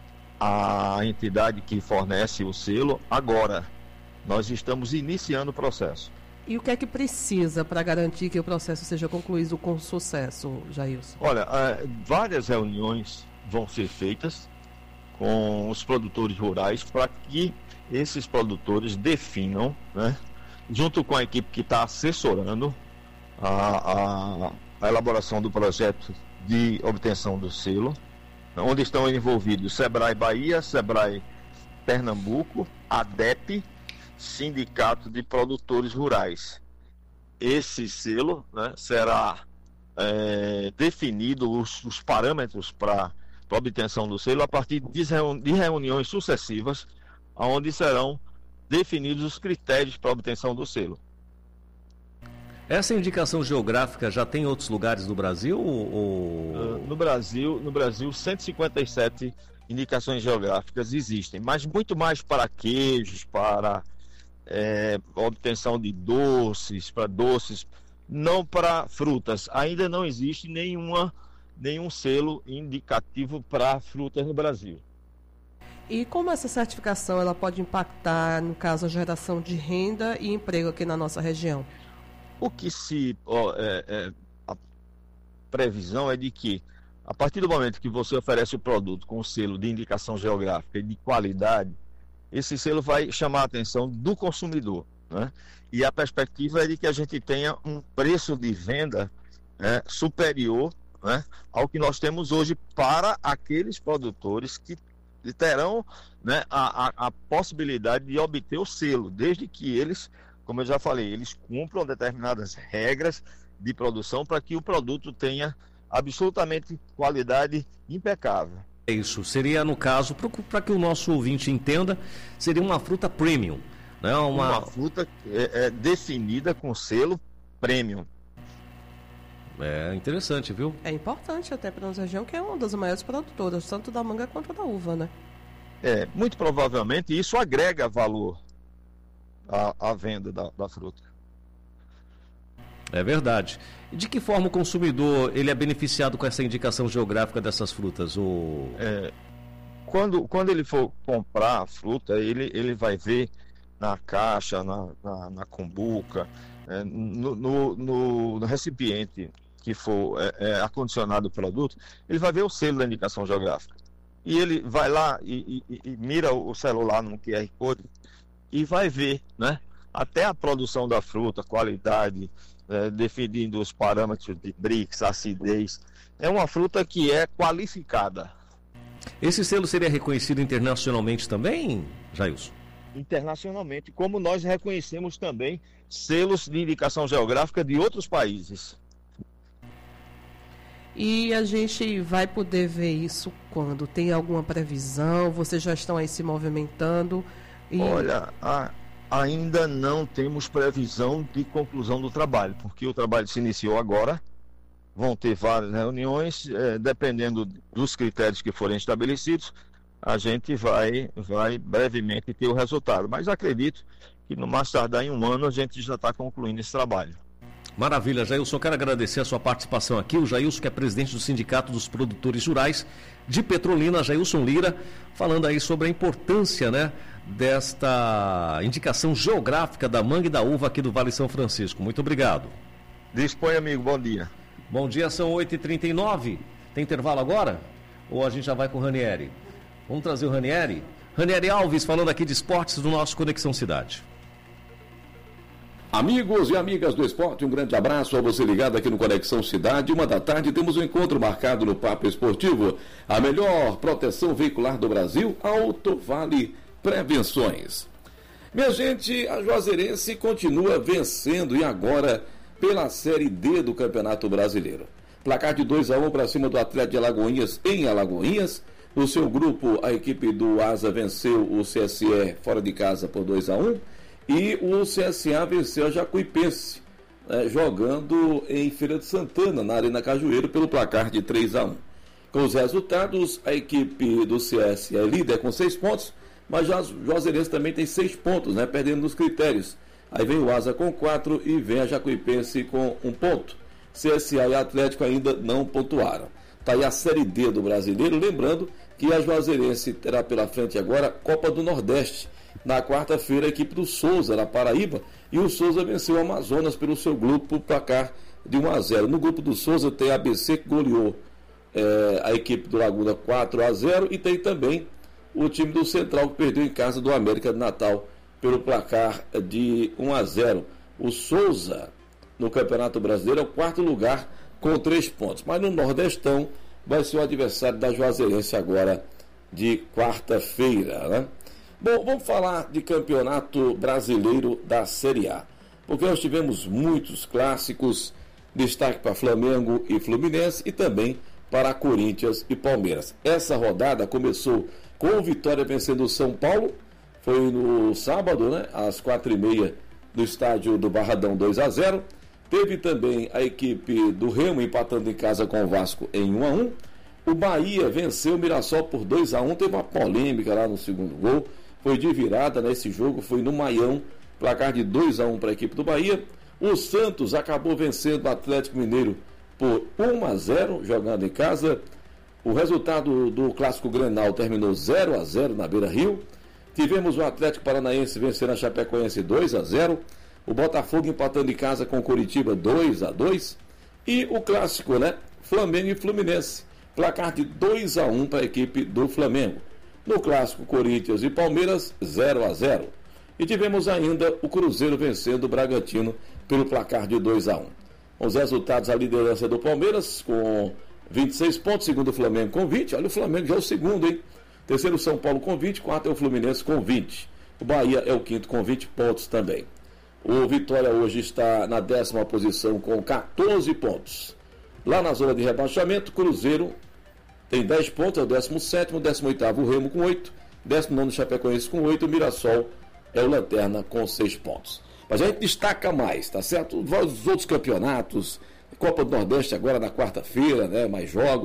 a entidade que fornece o selo. Agora, nós estamos iniciando o processo. E o que é que precisa para garantir que o processo seja concluído com sucesso, Jailson? Olha, é, várias reuniões vão ser feitas com os produtores rurais para que esses produtores definam, né, junto com a equipe que está assessorando a, a, a elaboração do projeto de obtenção do selo, onde estão envolvidos Sebrae Bahia, Sebrae Pernambuco, A D E P, Sindicato de Produtores Rurais. Esse selo, né, será é, definido os, os parâmetros para a obtenção do selo a partir de, reuni de reuniões sucessivas, onde serão definidos os critérios para a obtenção do selo. Essa indicação geográfica já tem em outros lugares do Brasil? Ou... No Brasil, no Brasil, cento e cinquenta e sete indicações geográficas existem, mas muito mais para queijos, para é, obtenção de doces, para doces, não para frutas. Ainda não existe nenhuma, nenhum selo indicativo para frutas no Brasil. E como essa certificação ela pode impactar, no caso, a geração de renda e emprego aqui na nossa região? O que se ó, é, é, a previsão é de que a partir do momento que você oferece o produto com o selo de indicação geográfica e de qualidade, esse selo vai chamar a atenção do consumidor, né? E a perspectiva é de que a gente tenha um preço de venda, né, superior, né, ao que nós temos hoje para aqueles produtores que terão, né, a, a, a possibilidade de obter o selo, desde que eles, como eu já falei, eles cumpram determinadas regras de produção para que o produto tenha absolutamente qualidade impecável. É isso, seria no caso, para que o nosso ouvinte entenda, seria uma fruta premium, né? Uma, uma fruta é, é, definida com selo premium. É interessante, viu? É importante até para a nossa região, que é uma das maiores produtoras, tanto da manga quanto da uva, né? É, muito provavelmente isso agrega valor a, a venda da, da fruta. É verdade. E de que forma o consumidor ele é beneficiado com essa indicação geográfica dessas frutas? O... É, quando, quando ele for comprar a fruta, ele, ele vai ver na caixa, na, na, na cumbuca, é, no, no, no, no recipiente que for é, é, acondicionado o produto, ele vai ver o selo da indicação geográfica. E ele vai lá e, e, e mira o celular no Q R Code e vai ver, né, até a produção da fruta, qualidade, é, definindo os parâmetros de Brix, acidez. É uma fruta que é qualificada. Esse selo seria reconhecido internacionalmente também, Jailson? Internacionalmente, como nós reconhecemos também selos de indicação geográfica de outros países. E a gente vai poder ver isso quando? Tem alguma previsão? Vocês já estão aí se movimentando? E... Olha, a, ainda não temos previsão de conclusão do trabalho, porque o trabalho se iniciou agora. Vão ter várias reuniões, é, dependendo dos critérios que forem estabelecidos, a gente vai, vai brevemente ter o resultado. Mas acredito que no mais tardar em um ano a gente já está concluindo esse trabalho. Maravilha, Jailson. Quero agradecer a sua participação aqui. O Jailson, que é presidente do Sindicato dos Produtores Rurais de Petrolina, Jailson Lira, falando aí sobre a importância, né, desta indicação geográfica da manga e da uva aqui do Vale São Francisco. Muito obrigado. Dispõe, amigo. Bom dia. Bom dia, são oito e trinta e nove. Tem intervalo agora? Ou a gente já vai com o Ranieri? Vamos trazer o Ranieri? Ranieri Alves falando aqui de esportes do nosso Conexão Cidade. Amigos e amigas do esporte, um grande abraço a você ligado aqui no Conexão Cidade. Uma da tarde temos um encontro marcado no Papo Esportivo. A melhor proteção veicular do Brasil, Alto Vale Prevenções. Minha gente, a Juazeirense continua vencendo e agora pela Série D do Campeonato Brasileiro. Placar de dois a um para cima do Atlético de Alagoinhas em Alagoinhas. No seu grupo, a equipe do Asa venceu o C S E fora de casa por dois a um. E o C S A venceu a Jacuipense, né, jogando em Feira de Santana, na Arena Cajueiro, pelo placar de três a um. Com os resultados, a equipe do C S A é líder com seis pontos, mas já o Juazeirense também tem seis pontos, né, perdendo nos critérios. Aí vem o Asa com quatro e vem a Jacuipense com um ponto. C S A e Atlético ainda não pontuaram. Está aí a Série D do Brasileiro, lembrando que a Juazeirense terá pela frente agora a Copa do Nordeste. Na quarta-feira, a equipe do Souza, na Paraíba, e o Souza venceu o Amazonas pelo seu grupo, placar de um a zero. No grupo do Souza tem a A B C que goleou é, a equipe do Laguna quatro a zero e tem também o time do Central que perdeu em casa do América de Natal pelo placar de um a zero. O Souza, no Campeonato Brasileiro, é o quarto lugar com três pontos. Mas no Nordestão vai ser o adversário da Juazeirense agora de quarta-feira, né? Bom, vamos falar de Campeonato Brasileiro da Série A, porque nós tivemos muitos clássicos, destaque para Flamengo e Fluminense e também para Corinthians e Palmeiras. Essa rodada começou com o Vitória vencendo o São Paulo, foi no sábado, né, às quatro e meia do estádio do Barradão, dois a zero. Teve também a equipe do Remo empatando em casa com o Vasco em um a um. O Bahia venceu o Mirassol por dois a um, teve uma polêmica lá no segundo gol. Foi de virada nesse jogo, foi no Maião, placar de dois a um para a equipe do Bahia. O Santos acabou vencendo o Atlético Mineiro por um a zero, jogando em casa. O resultado do Clássico Grenal terminou zero a zero na Beira-Rio. Tivemos o Atlético Paranaense vencendo a Chapecoense dois a zero. O Botafogo empatando em casa com o Coritiba dois a dois. E o clássico, né? Flamengo e Fluminense, placar de dois a um para a equipe do Flamengo. No clássico, Corinthians e Palmeiras, zero a zero. E tivemos ainda o Cruzeiro vencendo o Bragantino pelo placar de dois a um. Os resultados, a liderança do Palmeiras com vinte e seis pontos, segundo o Flamengo com vinte. Olha, o Flamengo já é o segundo, hein? Terceiro, São Paulo com vinte, quarto é o Fluminense com vinte. O Bahia é o quinto com vinte pontos também. O Vitória hoje está na décima posição com quatorze pontos. Lá na zona de rebaixamento, Cruzeiro tem dez pontos, é o décimo sétimo, décimo oitavo o Remo com oito, décimo nono Chapecoense com oito, o Mirassol é o Lanterna com seis pontos. Mas a gente destaca mais, tá certo? Os outros campeonatos, Copa do Nordeste agora na quarta-feira, né? Mais jogos.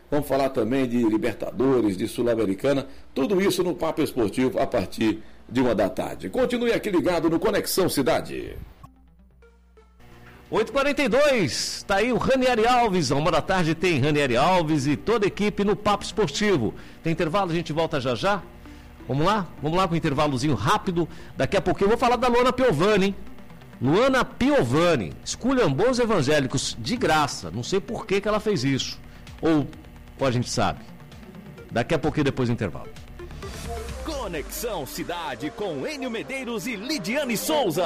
Vamos falar também de Libertadores, de Sul-Americana, tudo isso no Papo Esportivo a partir de uma da tarde. Continue aqui ligado no Conexão Cidade. oito e quarenta e dois, tá aí o Ranieri Alves, a uma da tarde tem Ranieri Alves e toda a equipe no Papo Esportivo. Tem intervalo, a gente volta já já. Vamos lá? Vamos lá com um intervalozinho rápido. Daqui a pouquinho eu vou falar da Luana Piovani, hein? Luana Piovani, esculhambou os evangélicos de graça. Não sei por que que ela fez isso. Ou, ou a gente sabe. Daqui a pouquinho, depois do intervalo. Conexão Cidade com Enio Medeiros e Lidiane Souza.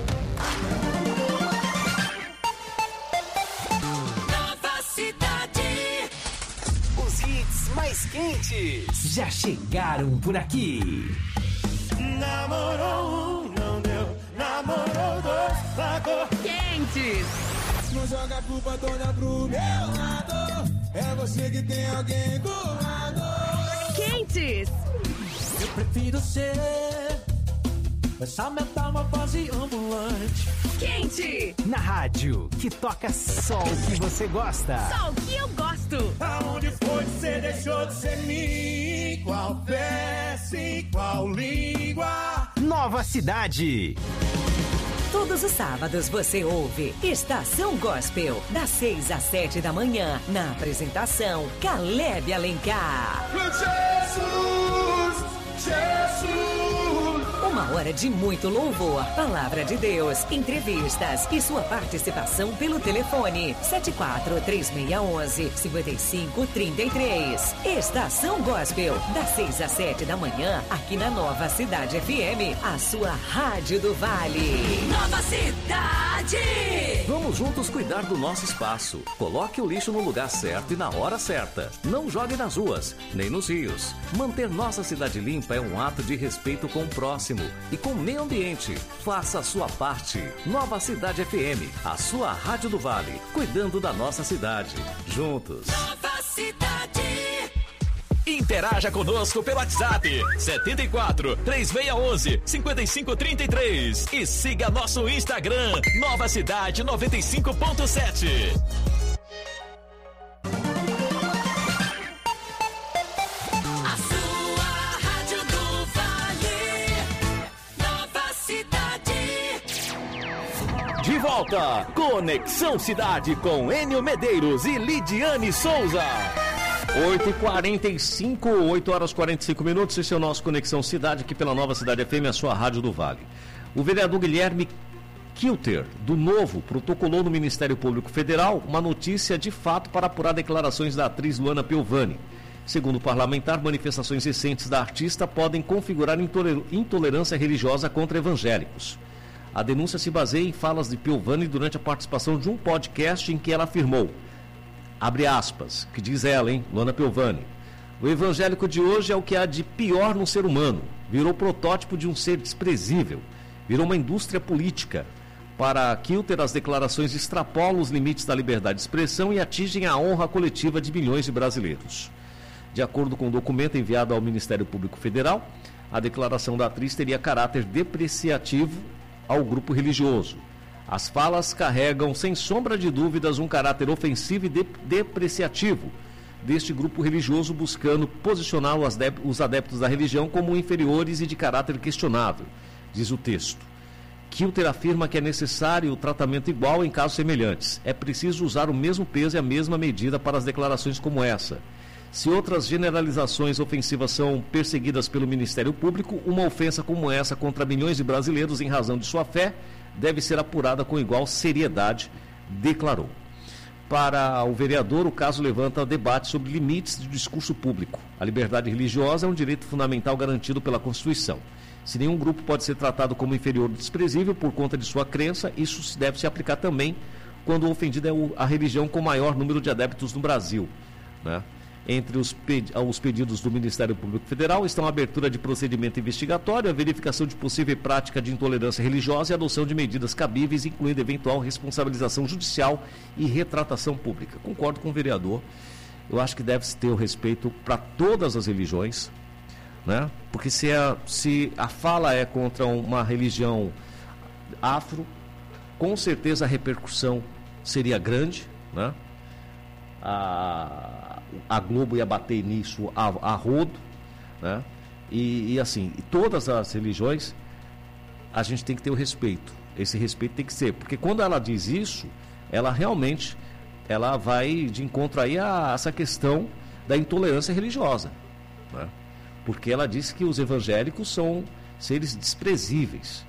Nova Cidade. Os hits mais quentes já chegaram por aqui. Namorou um, não deu. Namorou dois, largou. Quentes. Não joga a culpa toda pro meu lado. É você que tem alguém do lado. Quentes. Eu prefiro ser essa metamorfose ambulante. Quente. Na rádio que toca só o que você gosta. Só o que eu gosto. Aonde foi que você deixou de ser mim? Qual peça e qual língua? Nova Cidade. Todos os sábados você ouve Estação Gospel, das seis às sete da manhã, na apresentação Caleb Alencar. Jesus, Jesus. Uma hora de muito louvor, palavra de Deus, entrevistas e sua participação pelo telefone sete quatro três seis um um cinco cinco três três. Estação Gospel, das seis às sete da manhã, aqui na Nova Cidade F M, a sua rádio do Vale. Nova Cidade! Vamos juntos cuidar do nosso espaço. Coloque o lixo no lugar certo e na hora certa. Não jogue nas ruas, nem nos rios. Manter nossa cidade limpa é um ato de respeito com o próximo e com o meio ambiente. Faça a sua parte. Nova Cidade F M, a sua rádio do Vale, cuidando da nossa cidade. Juntos. Nova Cidade. Interaja conosco pelo WhatsApp sete quatro três seis um um cinco cinco três três e siga nosso Instagram Nova Cidade noventa e cinco ponto sete. A sua rádio do Vale. Nova Cidade. De volta, Conexão Cidade com Enio Medeiros e Lidiane Souza. oito e quarenta e cinco, oito horas e quarenta e cinco minutos, esse é o nosso Conexão Cidade, aqui pela Nova Cidade F M, a sua rádio do Vale. O vereador Guilherme Kilter, do Novo, protocolou no Ministério Público Federal uma notícia de fato para apurar declarações da atriz Luana Piovani. Segundo o parlamentar, manifestações recentes da artista podem configurar intoler- intolerância religiosa contra evangélicos. A denúncia se baseia em falas de Piovani durante a participação de um podcast em que ela afirmou, abre aspas, que diz ela, hein, Luana Piovani, o evangélico de hoje é o que há de pior no ser humano, virou protótipo de um ser desprezível, virou uma indústria política. Para Kilter, as declarações extrapolam os limites da liberdade de expressão e atingem a honra coletiva de milhões de brasileiros. De acordo com o documento enviado ao Ministério Público Federal, a declaração da atriz teria caráter depreciativo ao grupo religioso. As falas carregam, sem sombra de dúvidas, um caráter ofensivo e de- depreciativo deste grupo religioso, buscando posicionar os adep- os adeptos da religião como inferiores e de caráter questionável, diz o texto. Kilter afirma que é necessário o tratamento igual em casos semelhantes. É preciso usar o mesmo peso e a mesma medida para as declarações como essa. Se outras generalizações ofensivas são perseguidas pelo Ministério Público, uma ofensa como essa contra milhões de brasileiros em razão de sua fé deve ser apurada com igual seriedade, declarou. Para o vereador, o caso levanta debate sobre limites de discurso público. A liberdade religiosa é um direito fundamental garantido pela Constituição. Se nenhum grupo pode ser tratado como inferior ou desprezível por conta de sua crença, isso deve se aplicar também quando o ofendido é a religião com maior número de adeptos no Brasil, né? Entre os, ped- os pedidos do Ministério Público Federal estão a abertura de procedimento investigatório, a verificação de possível prática de intolerância religiosa e a adoção de medidas cabíveis, incluindo eventual responsabilização judicial e retratação pública. Concordo com o vereador. Eu acho que deve-se ter o respeito para todas as religiões, né? Porque se a, se a fala é contra uma religião afro, com certeza a repercussão seria grande, né? A... a Globo ia bater nisso a, a rodo, né? E, e assim, todas as religiões, a gente tem que ter o respeito. Esse respeito tem que ser, porque quando ela diz isso, ela realmente, ela vai de encontro aí a essa questão da intolerância religiosa, né? Porque ela disse que os evangélicos são seres desprezíveis.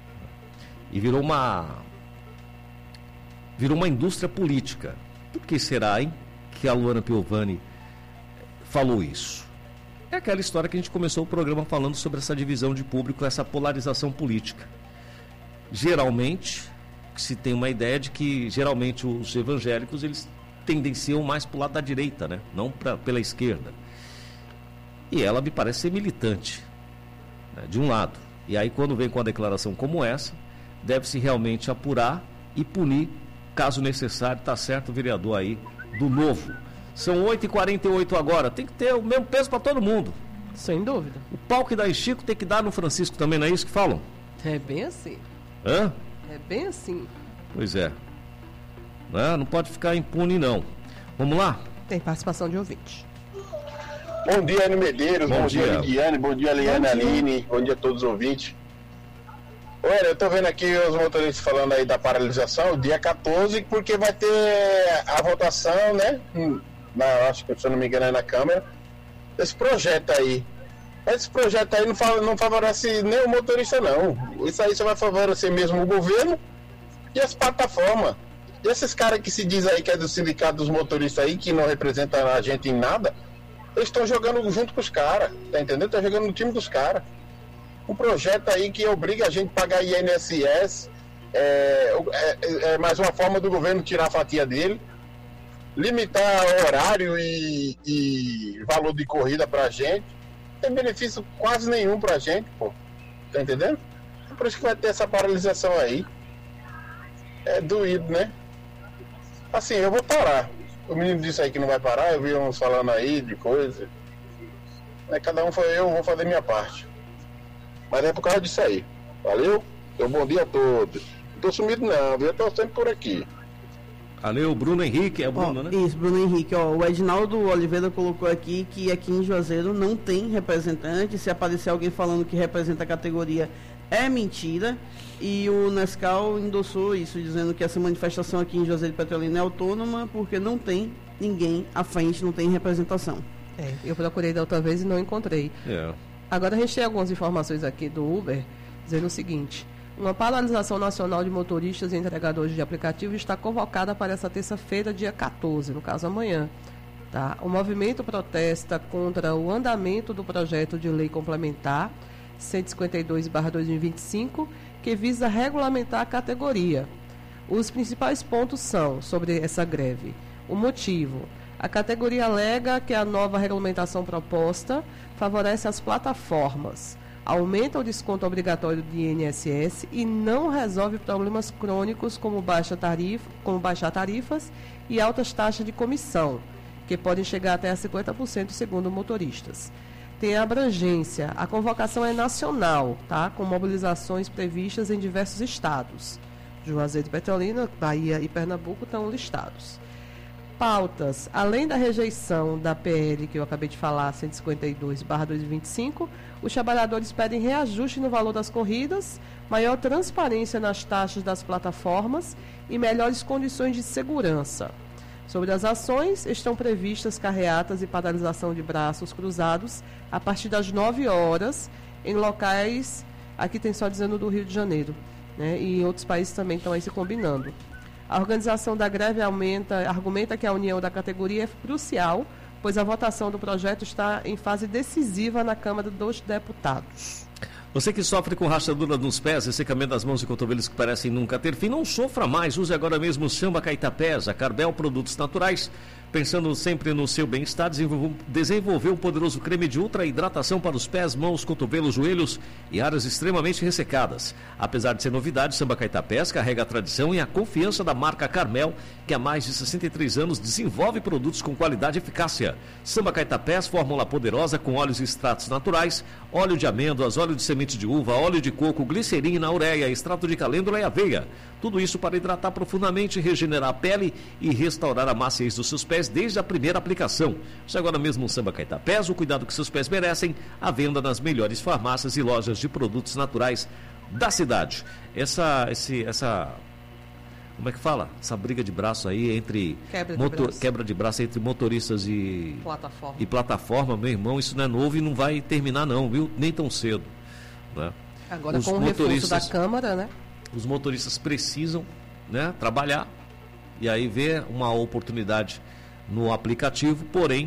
E virou uma virou uma indústria política. Por que será, hein, que a Luana Piovani falou isso? É aquela história que a gente começou o programa falando sobre essa divisão de público, essa polarização política. Geralmente, se tem uma ideia de que geralmente os evangélicos eles tendenciam mais para o lado da direita, né? Não pra, pela esquerda. E ela me parece ser militante, né, de um lado. E aí quando vem com uma declaração como essa, deve-se realmente apurar e punir, caso necessário. Tá certo o vereador aí do Novo. São oito e quarenta e oito agora. Tem que ter o mesmo peso para todo mundo. Sem dúvida. O pau que dá em Chico tem que dar no Francisco também, não é isso que falam? É bem assim. Hã? É bem assim. Pois é. Não, não pode ficar impune, não. Vamos lá? Tem participação de ouvinte. Bom dia, Anny Medeiros. Bom, bom dia, dia, Lidiane. Bom dia, Liane Aline. Bom dia a todos os ouvintes. Olha, eu tô vendo aqui os motoristas falando aí da paralisação, dia quatorze, porque vai ter a votação, né? Na, acho que, se eu não me engano, é na Câmara, desse projeto aí. Esse projeto aí não, não favorece nem o motorista, não. Isso aí só vai favorecer mesmo o governo e as plataformas. E esses caras que se diz aí que é do sindicato dos motoristas aí, que não representam a gente em nada, eles estão jogando junto com os caras, tá entendendo? Estão jogando no time dos caras. Um projeto aí que obriga a gente a pagar I N S S, é, é, é mais uma forma do governo tirar a fatia dele, limitar horário e, e valor de corrida pra gente. Não tem benefício quase nenhum pra gente, pô. Tá entendendo? É por isso que vai ter essa paralisação aí. É doído, né? Assim, eu vou parar. O menino disse aí que não vai parar, eu vi uns falando aí de coisa. É, cada um foi eu, vou fazer minha parte. Mas é por causa disso aí. Valeu? Então, bom dia a todos. Não tô sumido não, viu? Eu tô sempre por aqui. Valeu, Bruno Henrique, é o Bruno, ó, né? Isso, Bruno Henrique. Ó, o Edinaldo Oliveira colocou aqui que aqui em Juazeiro não tem representante. Se aparecer alguém falando que representa a categoria, é mentira. E o Nescau endossou isso, dizendo que essa manifestação aqui em Juazeiro de Petrolina é autônoma porque não tem ninguém à frente, não tem representação. É, eu procurei da outra vez e não encontrei. É. Agora a gente tem algumas informações aqui do Uber, dizendo o seguinte: uma paralisação nacional de motoristas e entregadores de aplicativos está convocada para essa terça-feira, dia quatorze, no caso amanhã. Tá? O movimento protesta contra o andamento do projeto de lei complementar cento e cinquenta e dois barra dois mil e vinte e cinco, que visa regulamentar a categoria. Os principais pontos são sobre essa greve. O motivo: a categoria alega que a nova regulamentação proposta favorece as plataformas, aumenta o desconto obrigatório de I N S S e não resolve problemas crônicos como, baixa tarifa, como baixar tarifas e altas taxas de comissão, que podem chegar até a cinquenta por cento segundo motoristas. Tem abrangência. A convocação é nacional, tá? Com mobilizações previstas em diversos estados. Juazeiro de Petrolina, Bahia e Pernambuco estão listados. Pautas: além da rejeição da P L que eu acabei de falar, cento e cinquenta e dois barra dois mil e vinte e cinco, os trabalhadores pedem reajuste no valor das corridas, maior transparência nas taxas das plataformas e melhores condições de segurança. Sobre as ações, estão previstas carreatas e paralisação de braços cruzados a partir das nove horas em locais, aqui tem só dizendo do Rio de Janeiro, né, e em outros países também estão aí se combinando. A organização da greve aumenta, argumenta que a união da categoria é crucial, pois a votação do projeto está em fase decisiva na Câmara dos Deputados. Você que sofre com rachadura nos pés, ressecamento das mãos e cotovelos que parecem nunca ter fim, não sofra mais. Use agora mesmo o Samba Caetapés, a Carbel Produtos Naturais. Pensando sempre no seu bem-estar, desenvolveu um poderoso creme de ultra hidratação para os pés, mãos, cotovelos, joelhos e áreas extremamente ressecadas. Apesar de ser novidade, Samba Caetapés carrega a tradição e a confiança da marca Carmel, que há mais de sessenta e três anos desenvolve produtos com qualidade e eficácia. Samba Caetapés, fórmula poderosa com óleos e extratos naturais, óleo de amêndoas, óleo de semente de uva, óleo de coco, glicerina, ureia, extrato de calêndula e aveia. Tudo isso para hidratar profundamente, regenerar a pele e restaurar a maciez dos seus pés pés desde a primeira aplicação. Isso agora mesmo no Samba Caetá Pés, o cuidado que seus pés merecem, a venda nas melhores farmácias e lojas de produtos naturais da cidade. Essa, esse, essa, como é que fala? Essa briga de braço aí entre Quebra de motor, braço. quebra de braço entre motoristas e Plataforma. e plataforma, meu irmão, isso não é novo e não vai terminar não, viu? Nem tão cedo, né? Agora Os com o reforço motoristas- da Câmara, né? Os motoristas precisam, né, trabalhar e aí ver uma oportunidade no aplicativo, porém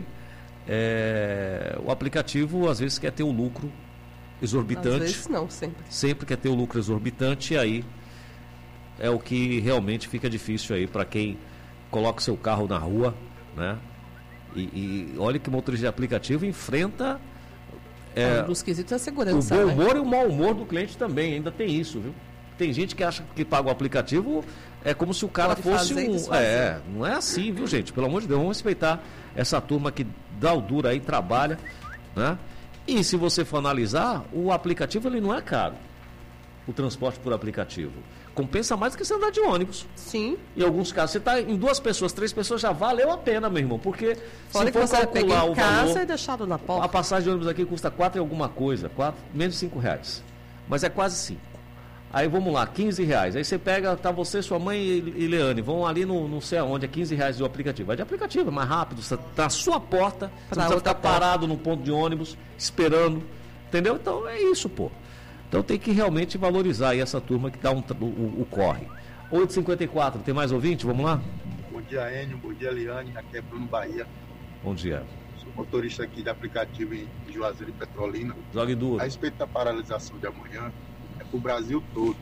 é, o aplicativo às vezes quer ter um lucro exorbitante. Às vezes não, sempre. Sempre quer ter um lucro exorbitante e aí é o que realmente fica difícil aí para quem coloca o seu carro na rua, né? E, e olha que o motorista de aplicativo enfrenta é, Um dos quesitos é a o segurança, bom né? humor e o mau humor do cliente também, ainda tem isso, viu? Tem gente que acha que paga o aplicativo é como se o cara Pode fosse fazer e um. desfazer. É, não é assim, viu, gente? Pelo amor de Deus, vamos respeitar essa turma que dá o duro aí, trabalha, né? E se você for analisar, o aplicativo ele não é caro. O transporte por aplicativo. Compensa mais do que você andar de ônibus. Sim. Em alguns casos, você está em duas pessoas, três pessoas, já valeu a pena, meu irmão. Porque Fora se que for você vai pegar calcular em o casa valor, e deixado na porta. a passagem de ônibus aqui custa quatro e alguma coisa, quatro, menos de cinco reais. Mas é quase cinco. Aí vamos lá, quinze reais. Aí você pega, tá você, sua mãe e, e Leane, vão ali no não sei aonde, é quinze reais do aplicativo. Vai de aplicativo, é mais rápido, você tá na sua porta, você Pra não precisa outra ficar parado no ponto de ônibus, esperando. Entendeu? Então é isso, pô. Então tem que realmente valorizar aí essa turma que dá um, o, o, o corre. oito e cinquenta e quatro, tem mais ouvinte? Vamos lá? Bom dia, Enio. Bom dia, Liane. Aqui é Bruno Bahia. Bom dia. Sou motorista aqui de aplicativo em Juazeiro e Petrolina. Jogue duro. A respeito da paralisação de amanhã, é para o Brasil todo.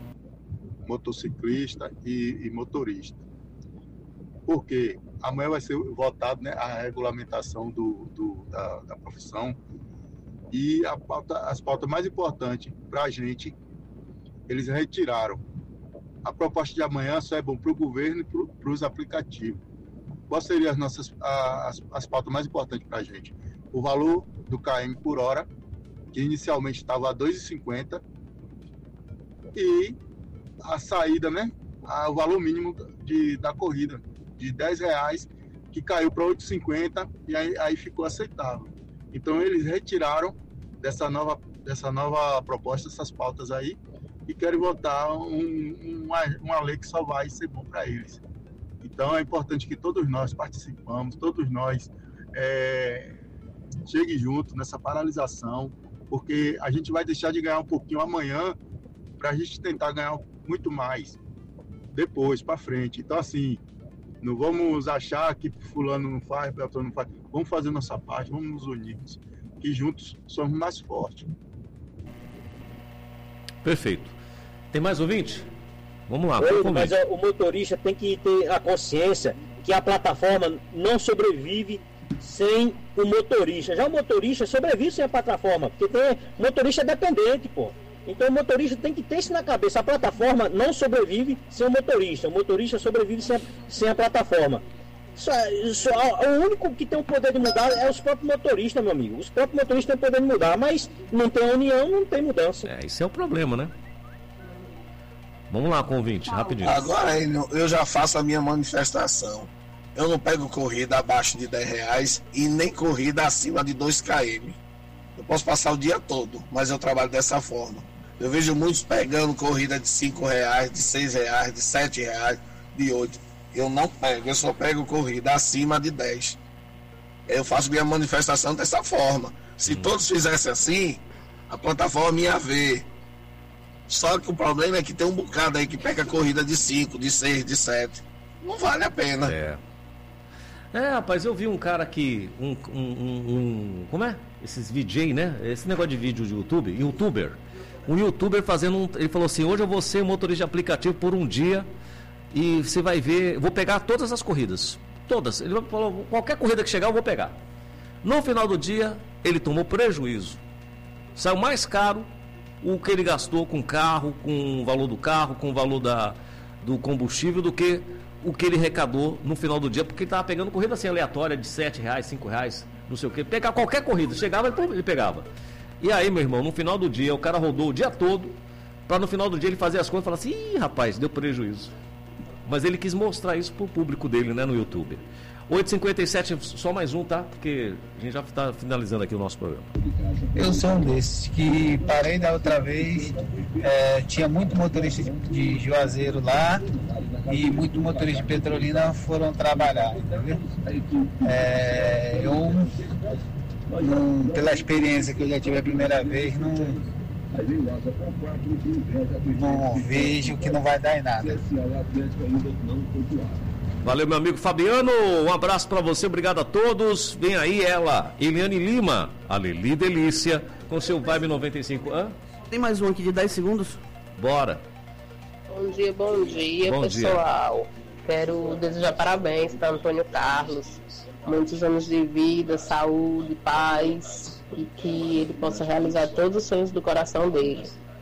Motociclista e, e motorista. Porque amanhã vai ser votado, né, a regulamentação do, do, da, da profissão. E a pauta, as pautas mais importantes para a gente, eles retiraram. A proposta de amanhã só é bom para o governo e para os aplicativos. Quais seriam as nossas as, as pautas mais importantes para a gente? O valor do K M por hora, que inicialmente estava a dois reais e cinquenta centavos, e a saída, né? A, o valor mínimo de, da corrida, de dez reais, que caiu para oito reais e cinquenta centavos, e aí, aí ficou aceitável. Então eles retiraram dessa nova, dessa nova proposta essas pautas aí e querem votar um, uma, uma lei que só vai ser bom para eles. Então é importante que todos nós participamos, todos nós é, cheguem juntos nessa paralisação, porque a gente vai deixar de ganhar um pouquinho amanhã para a gente tentar ganhar muito mais depois, para frente. Então assim, não vamos achar que fulano não faz, Beltrano não faz. Vamos fazer nossa parte, vamos nos unir, que juntos somos mais fortes. Perfeito. Tem mais ouvinte? Vamos lá. Oi, mas ó, o motorista tem que ter a consciência que a plataforma não sobrevive sem o motorista. Já o motorista sobrevive sem a plataforma, porque tem motorista dependente, pô. Então o motorista tem que ter isso na cabeça. A plataforma não sobrevive sem o motorista. O motorista sobrevive sem a, sem a plataforma. Só, só, o único que tem o poder de mudar é os próprios motoristas, meu amigo. Os próprios motoristas têm o poder de mudar, mas não tem união, não tem mudança. É, isso é o problema, né? Vamos lá, convite, rapidinho. Agora, eu já faço a minha manifestação. Eu não pego corrida abaixo de dez reais e nem corrida acima de dois quilômetros. Eu posso passar o dia todo, mas eu trabalho dessa forma. Eu vejo muitos pegando corrida de cinco reais, de seis reais, de sete reais, de oito. Eu não pego, eu só pego corrida acima de dez. Eu faço minha manifestação dessa forma. Se hum. todos fizessem assim, a plataforma ia ver. Só que o problema é que tem um bocado aí que pega corrida de cinco, de seis, de sete. Não vale a pena. É. É, rapaz, eu vi um cara aqui, um, um, um, um como é? Esses V J, né? Esse negócio de vídeo de YouTube, youtuber. Um youtuber fazendo um, ele falou assim, hoje eu vou ser motorista de aplicativo por um dia e você vai ver, vou pegar todas as corridas, todas. Ele falou, qualquer corrida que chegar eu vou pegar. No final do dia, ele tomou prejuízo. Saiu mais caro o que ele gastou com o carro, com o valor do carro, com o valor da, do combustível, do que o que ele arrecadou no final do dia, porque ele estava pegando corrida assim aleatória de sete reais, cinco reais, não sei o que, pegar qualquer corrida, chegava ele pegava. E aí, meu irmão, no final do dia, o cara rodou o dia todo, para no final do dia ele fazer as contas e falar assim, ih, rapaz, deu prejuízo. Mas ele quis mostrar isso pro público dele, né, no YouTube. oito e cinquenta e sete, só mais um, tá? Porque a gente já está finalizando aqui o nosso programa. Eu sou um desses que parei da outra vez, é, tinha muito motorista de Juazeiro lá e muito motorista de Petrolina foram trabalhar, entendeu? É, eu, não, pela experiência que eu já tive a primeira vez, não, não vejo que não vai dar em nada. Valeu, meu amigo Fabiano, um abraço para você, obrigado a todos. Vem aí ela, Eliane Lima, a Leli Delícia, com seu Vibe noventa e cinco. Hã? Tem mais um aqui de dez segundos? Bora. Bom dia, bom dia, bom pessoal. Dia. Quero desejar parabéns para Antônio Carlos. Muitos anos de vida, saúde, paz e que ele possa realizar todos os sonhos do coração dele.